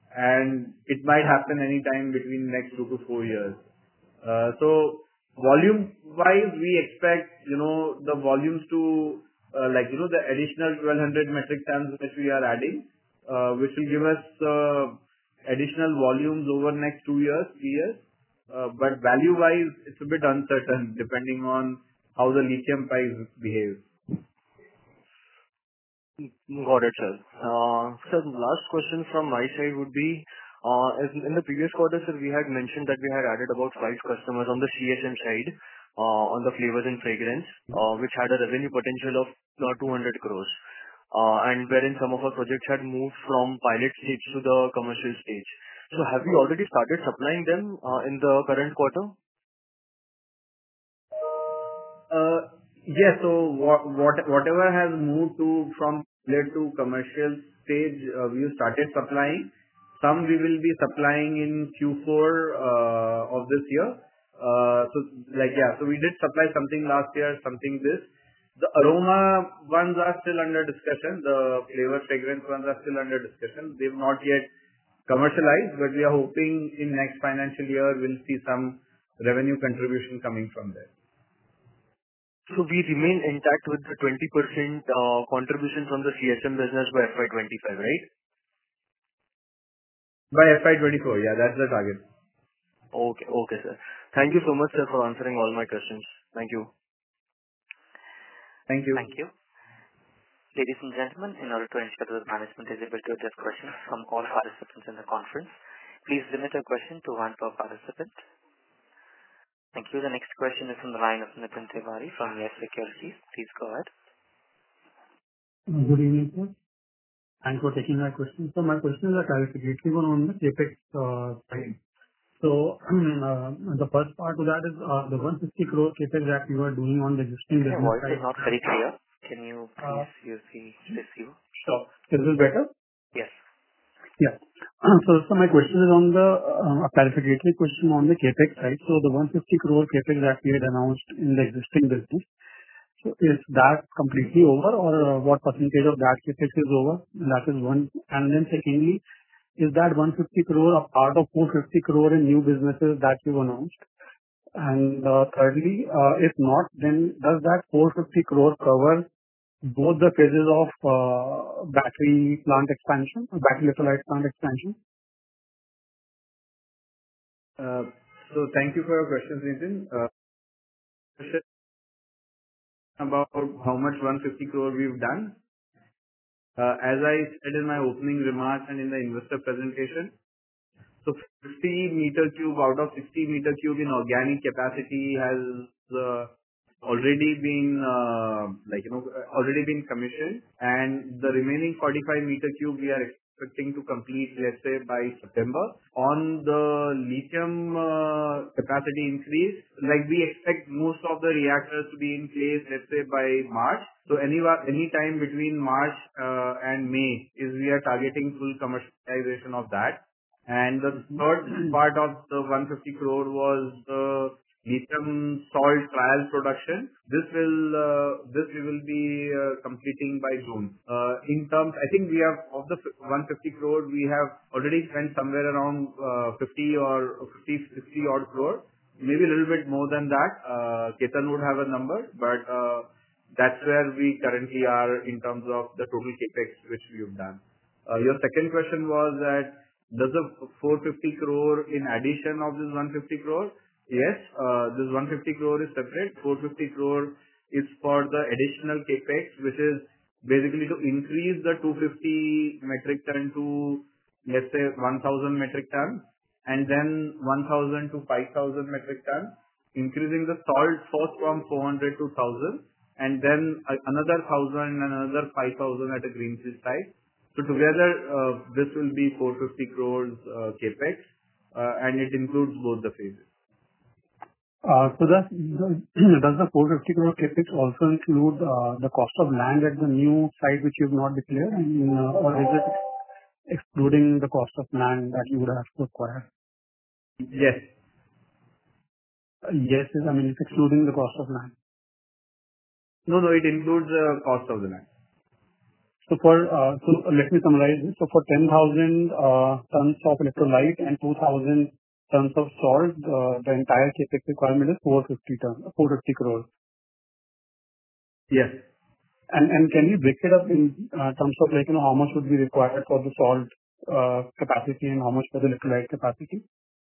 and it might happen anytime between next two to four years. Uh, So volume-wise, we expect, you know, the volumes to, uh, like, you know, the additional twelve hundred metric tons which we are adding, uh, which will give us uh, additional volumes over next two years, three years. Uh, But value-wise, it's a bit uncertain, depending on how the lithium price behaves. Got it, sir. Uh, Sir, the last question from my side would be, uh, as in the previous quarter, sir, we had mentioned that we had added about five customers on the C S M side, uh, on the flavors and fragrance, uh, which had a revenue potential of uh, two hundred crores, uh, and wherein some of our projects had moved from pilot stage to the commercial stage. So have you already started supplying them uh, in the current quarter? Uh Yes. So what what- whatever has moved to from pilot to commercial stage, uh we have started supplying. Some we will be supplying in Q four uh of this year. Uh So like, yeah, so we did supply something last year, something this. The aroma ones are still under discussion. The flavor fragrance ones are still under discussion. They've not yet commercialized, but we are hoping in next financial year we'll see some revenue contribution coming from there. So we remain intact with the twenty percent uh, contribution from the C S M business by F Y twenty-five, right? By F Y twenty-four, yeah, that's the target. Okay. Okay, sir. Thank you so much, sir, for answering all my questions. Thank you. Thank you. Thank you. Ladies and gentlemen, in order to ensure that the management is able to address questions from all participants in the conference, please limit your question to one per participant. Thank you. The next question is from the line of Nitin Tiwari from Yes Securities. Please go ahead. Good evening, sir. Thanks for taking my question. So my question is a clarificatory one on the CapEx uh, side. So uh, the first part of that is uh, the one hundred fifty crore CapEx that you are doing on the existing Your business voice is side. not very clear. Can you Uh, please use the receiver? Sure. Is this better? Yes. Yeah. Uh, So so my question is on the uh, a clarificatory question on the CapEx side. So the one hundred fifty crore CapEx that we had announced in the existing business, so is that completely over, or uh, what percentage of that CapEx is over? That is one. And then secondly, is that one hundred fifty crore a part of four hundred fifty crore in new businesses that you announced? And uh, thirdly, uh, if not, then does that four hundred fifty crore cover both the phases of uh, battery plant expansion, battery electrolyte plant expansion? Uh, so thank you for your questions, Nitin. Uh, question about how much one hundred fifty crore we've done. Uh, as I said in my opening remarks and in the investor presentation, so fifty meter cube out of sixty meter cube in organic capacity has uh, already been uh, like you know already been commissioned, and the remaining forty-five meter cube we are expecting to complete, let's say, by September. On the lithium uh, capacity increase, like we expect most of the reactors to be in place, let's say, by March. So any any time between March uh, and May is we are targeting full commercialization of that. And the third part of the one hundred fifty crore was the lithium salt trial production. This will uh, this we will be uh, completing by June. Uh, In terms, I think we have of the one hundred fifty crore, we have already spent somewhere around uh, fifty or fifty, sixty odd crore, maybe a little bit more than that. Uh, Ketan would have a number, but uh, that's where we currently are in terms of the total CapEx which we have done. Uh, Your second question was that does the four hundred fifty crore in addition of this one hundred fifty crore? Yes, uh, this one hundred fifty crore is separate. four hundred fifty crore is for the additional CapEx, which is basically to increase the two hundred fifty metric ton to, let's say, one thousand metric ton, and then one thousand to five thousand metric ton, increasing the salt first from four hundred to one thousand, and then a- another one thousand and another five thousand at a greenfield site. So together, uh, this will be four hundred fifty crores uh, CapEx, uh, and it includes both the phases. Uh, So does does the four hundred fifty crore CapEx also include uh, the cost of land at the new site which you've not declared? I mean, uh, or is it excluding the cost of land that you would have to acquire? Yes. Uh, Yes, I mean, it's excluding the cost of land. No, no, it includes the cost of the land. So for, uh, so let me summarize this. So for ten thousand uh, tons of electrolyte and two thousand tons of salt, uh, the entire CapEx requirement is four hundred fifty ton, four hundred fifty crores. Yes. And and can you break it up in uh, terms of like, you know, how much would be required for the salt uh, capacity and how much for the electrolyte capacity?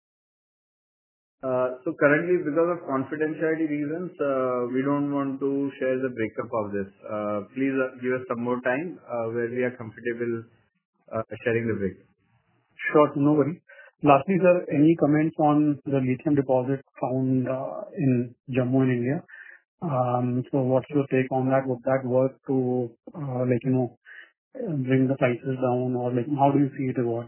Uh, So currently, because of confidentiality reasons, uh, we don't want to share the breakup of this. Uh, Please uh, give us some more time uh, where we are comfortable uh, sharing the breakup. Sure, no worries. Lastly, sir, any comments on the lithium deposit found uh, in Jammu in India? Um, So what's your take on that? Would that work to, uh, like, you know, bring the prices down, or like, how do you see it evolve?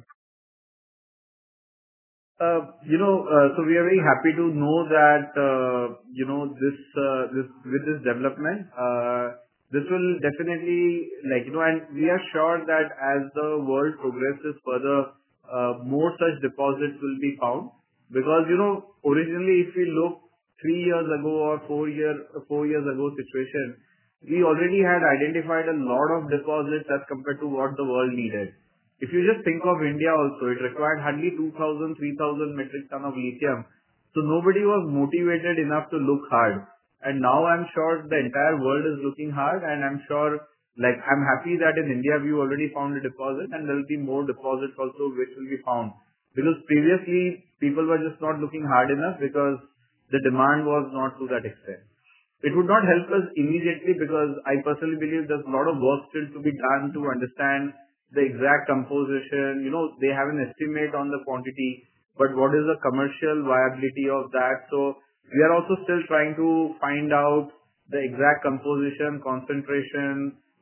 Uh, You know, uh, so we are very happy to know that, uh, you know, this, uh, this, with this development, uh, this will definitely like, you know, and we are sure that as the world progresses further, uh, more such deposits will be found. Because, you know, originally, if we look three years ago or four year, four years ago situation, we already had identified a lot of deposits as compared to what the world needed. If you just think of India also, it required hardly two thousand, three thousand metric ton of lithium. So nobody was motivated enough to look hard. And now I'm sure the entire world is looking hard, and I'm sure, like, I'm happy that in India we already found a deposit, and there will be more deposits also which will be found. Because previously people were just not looking hard enough because the demand was not to that extent. It would not help us immediately because I personally believe there's a lot of work still to be done to understand the exact composition. You know, they have an estimate on the quantity, but what is the commercial viability of that? So we are also still trying to find out the exact composition, concentration,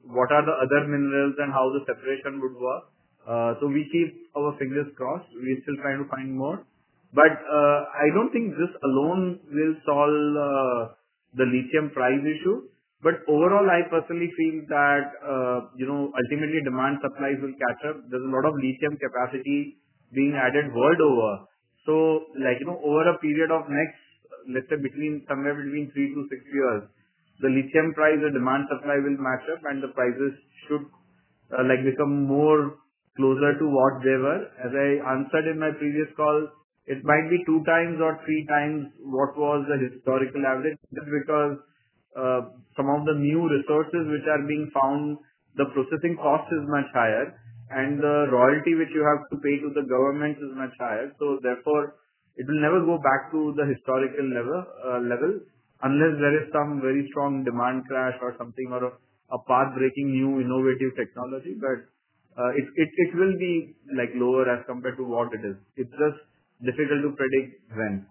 what are the other minerals and how the separation would work. Uh, so we keep our fingers crossed. We're still trying to find more. But uh, I don't think this alone will solve uh, the lithium price issue. But overall, I personally feel that, uh, you know, ultimately demand supplies will catch up. There's a lot of lithium capacity being added world over. So, like, you know, over a period of next, let's say between, somewhere between three to six years, the lithium price, the demand supply will match up and the prices should uh, like become more closer to what they were. As I answered in my previous call, it might be two times or three times what was the historical average, just because uh, some of the new resources which are being found, the processing cost is much higher and the royalty which you have to pay to the government is much higher. So therefore, it will never go back to the historical level, uh, level unless there is some very strong demand crash or something, or a, a path-breaking new innovative technology. But uh, it, it, it will be like lower as compared to what it is. It's just difficult to predict when.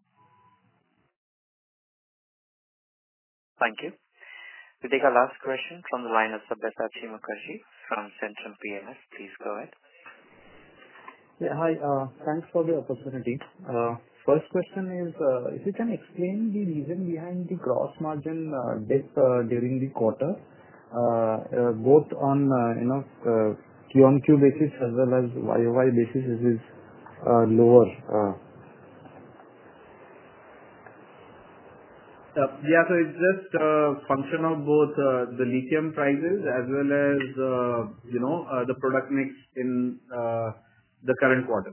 Thank you. We take our last question from the line of Sabyasachi Mukherjee from Centrum P M S. Please go ahead. Yeah, hi. Uh, thanks for the opportunity. Uh, first question is, uh, if you can explain the reason behind the gross margin uh, dip uh, during the quarter, uh, uh, both on uh, you know uh, Q on Q basis as well as Y O Y basis, is uh, lower. Uh, Uh, yeah, so it's just a function of both uh, the lithium prices as well as, uh, you know, uh, the product mix in uh, the current quarter.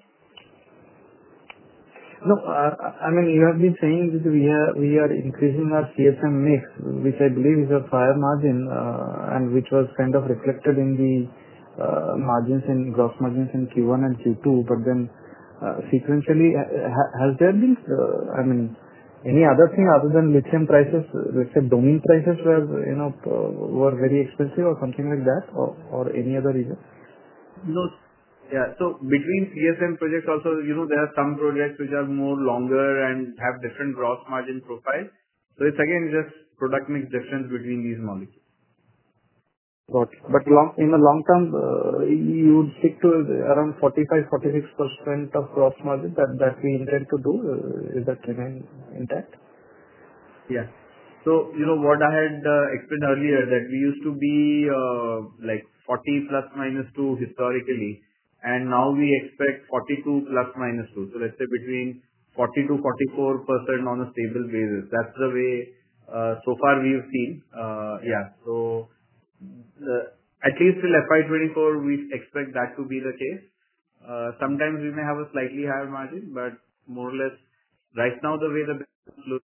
No, uh, I mean, you have been saying that we are we are increasing our C S M mix, which I believe is a higher margin, uh, and which was kind of reflected in the uh, margins in gross margins in Q one and Q two. But then, uh, sequentially, ha- has there been, uh, I mean, any other thing other than lithium prices, let's say bromine prices were, you know, uh, were very expensive or something like that, or, or any other reason? No. Yeah. So between C S M projects also, you know, there are some projects which are more longer and have different gross margin profile. So it's again just product mix difference between these molecules. Got it. But long, in the long term, uh, you would stick to around forty-five, forty-six percent of gross margin that, that we intend to do. Uh, is that remain intact? Yeah. So, you know, what I had uh, explained earlier, that we used to be uh, like forty plus minus two historically, and now we expect forty-two plus minus two. So let's say between forty to forty-four percent on a stable basis. That's the way uh, so far we've seen. Uh, yeah. So the, at least till F Y twenty-four, we expect that to be the case. Uh, sometimes we may have a slightly higher margin, but more or less right now the way the business looks.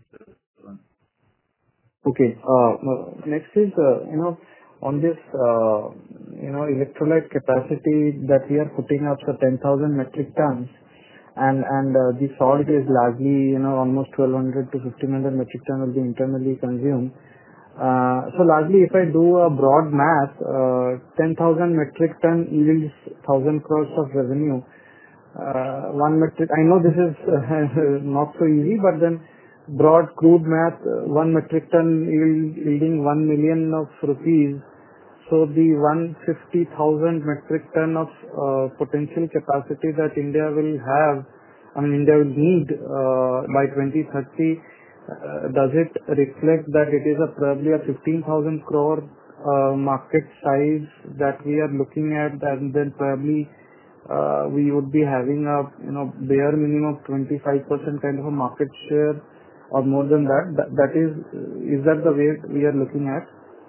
Okay. Uh, uh, next is, uh, you know, on this, uh, you know, electrolyte capacity that we are putting up, so ten thousand metric tons, and and uh, the salt is largely, you know, almost twelve hundred to fifteen hundred metric ton will be internally consumed. Uh, so largely, if I do a broad math, uh, ten thousand metric ton yields one thousand crores of revenue. Uh, one metric, I know this is uh, not so easy, but then broad crude math, uh, one metric ton yield, yielding one million of rupees. So the one hundred fifty thousand metric ton of uh, potential capacity that India will have, I mean India will need uh, by twenty thirty, uh, does it reflect that it is a probably a fifteen thousand crore uh, market size that we are looking at, and then probably uh, we would be having a, you know, bare minimum of twenty-five percent kind of a market share or more than that? That, that is, is that the way we are looking at?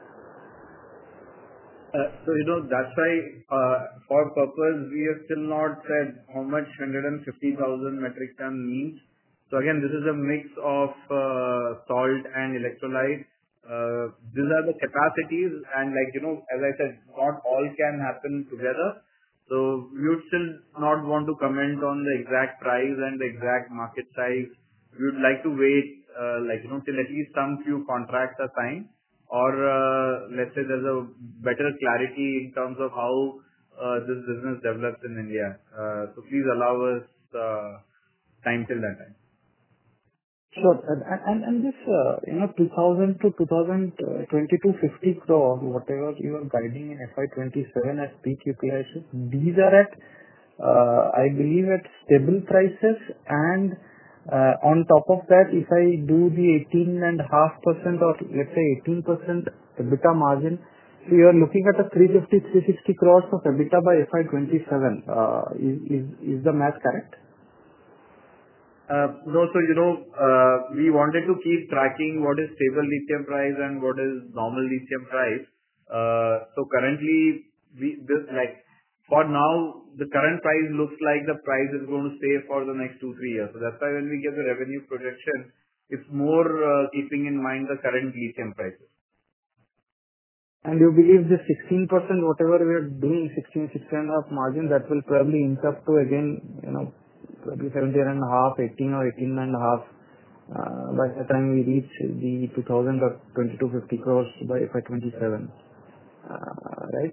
Uh, so, you know, that's why, uh, for purpose, we have still not said how much one hundred fifty thousand metric ton means. So again, this is a mix of uh, salt and electrolyte. Uh, these are the capacities, and like, you know, as I said, not all can happen together. So we would still not want to comment on the exact price and the exact market size. We would like to wait, uh, like, you know, till at least some few contracts are signed, or uh, let's say there's a better clarity in terms of how uh, this business develops in India. Uh, so please allow us uh, time till that time. Sure. And and this, you know, two thousand to two thousand twenty-two, fifty crore, whatever you are guiding in F Y twenty-seven as peak utilization, these are at, uh, I believe, at stable prices. And uh, on top of that, if I do the eighteen point five percent or let's say eighteen percent EBITDA margin, so you are looking at a three fifty, three sixty crores of EBITDA by F Y twenty-seven. Uh, is, is, is the math correct? Uh, No. So, you know, uh, we wanted to keep tracking what is stable lithium price and what is normal lithium price. Uh, So currently, we this like for now, the current price looks like the price is going to stay for the next two, three years. So that's why when we get the revenue projection, it's more uh, keeping in mind the current lithium prices. And you believe the sixteen percent, whatever we are doing, sixteen, sixteen and a half margin, that will probably inch up to again, you know, probably seventeen and a half, eighteen or eighteen and a half, uh, by the time we reach the two thousand or twenty-two fifty crores by F Y twenty-seven. Uh, right?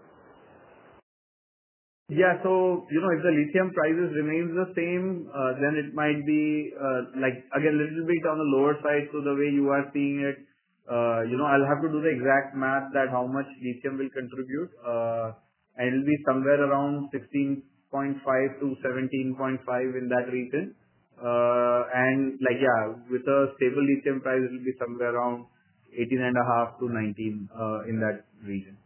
Yeah. So, you know, if the lithium prices remains the same, uh, then it might be, uh, like, again, little bit on the lower side. So the way you are seeing it, uh, you know, I'll have to do the exact math that how much lithium will contribute. Uh, and it'll be somewhere around sixteen point five to seventeen point five in that region. Uh, and like, yeah, with a stable lithium price, it will be somewhere around eighteen and a half to nineteen, uh, in that region.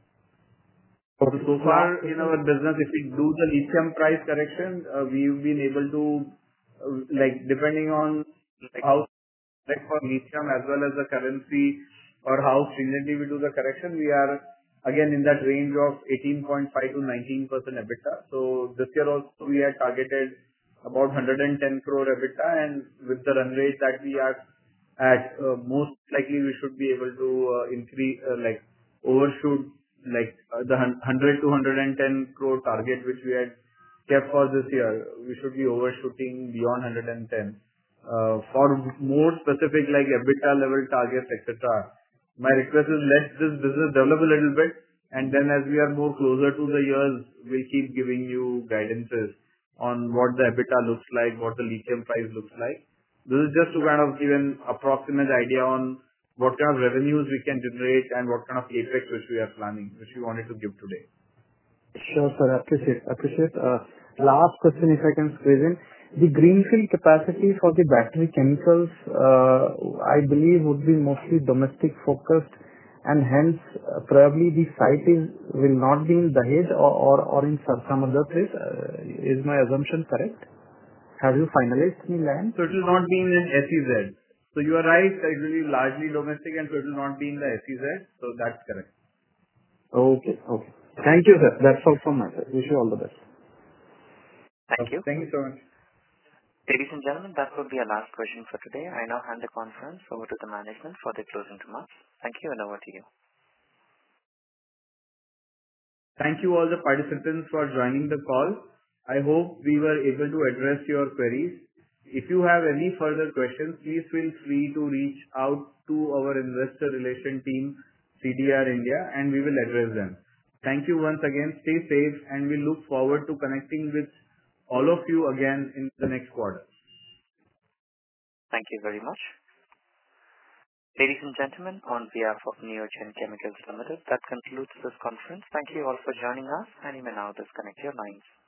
So so far in our business, if we do the lithium price correction, uh, we've been able to, uh, like, depending on like how like for lithium as well as the currency or how stringently we do the correction, we are again in that range of eighteen point five to nineteen percent EBITDA. So this year also we had targeted about one hundred ten crore EBITDA, and with the run rate that we are at, uh, most likely we should be able to uh, increase, uh, like overshoot like uh, the one hundred to one hundred ten crore target which we had kept for this year. We should be overshooting beyond one hundred ten. Uh, For more specific like EBITDA level targets, et cetera, my request is let this business develop a little bit, and then as we are more closer to the years, we'll keep giving you guidances on what the EBITDA looks like, what the lithium price looks like. This is just to kind of give an approximate idea on what kind of revenues we can generate and what kind of CapEx which we are planning, which we wanted to give today. Sure, sir. Appreciate. Appreciate. Uh, Last question, if I can squeeze in. The greenfield capacity for the battery chemicals, uh, I believe would be mostly domestic focused, and hence, uh, probably the site is will not be in Dahej or or or in some some other place. Uh, Is my assumption correct? Have you finalized the land? So it will not be in an S E Z. So you are right, it will be largely domestic and so it will not be in the S E Z. So that's correct. Okay. Okay. Thank you, sir. That's all from my side. Wish you all the best. Thank Okay. you. Thank you so much. Ladies and gentlemen, that would be our last question for today. I now hand the conference over to the management for their closing remarks. Thank you, and over to you. Thank you all the participants for joining the call. I hope we were able to address your queries. If you have any further questions, please feel free to reach out to our investor relation team, C D R India, and we will address them. Thank you once again. Stay safe, and we look forward to connecting with all of you again in the next quarter. Thank you very much. Ladies and gentlemen, on behalf of Neogen Chemicals Limited, that concludes this conference. Thank you all for joining us, and you may now disconnect your lines.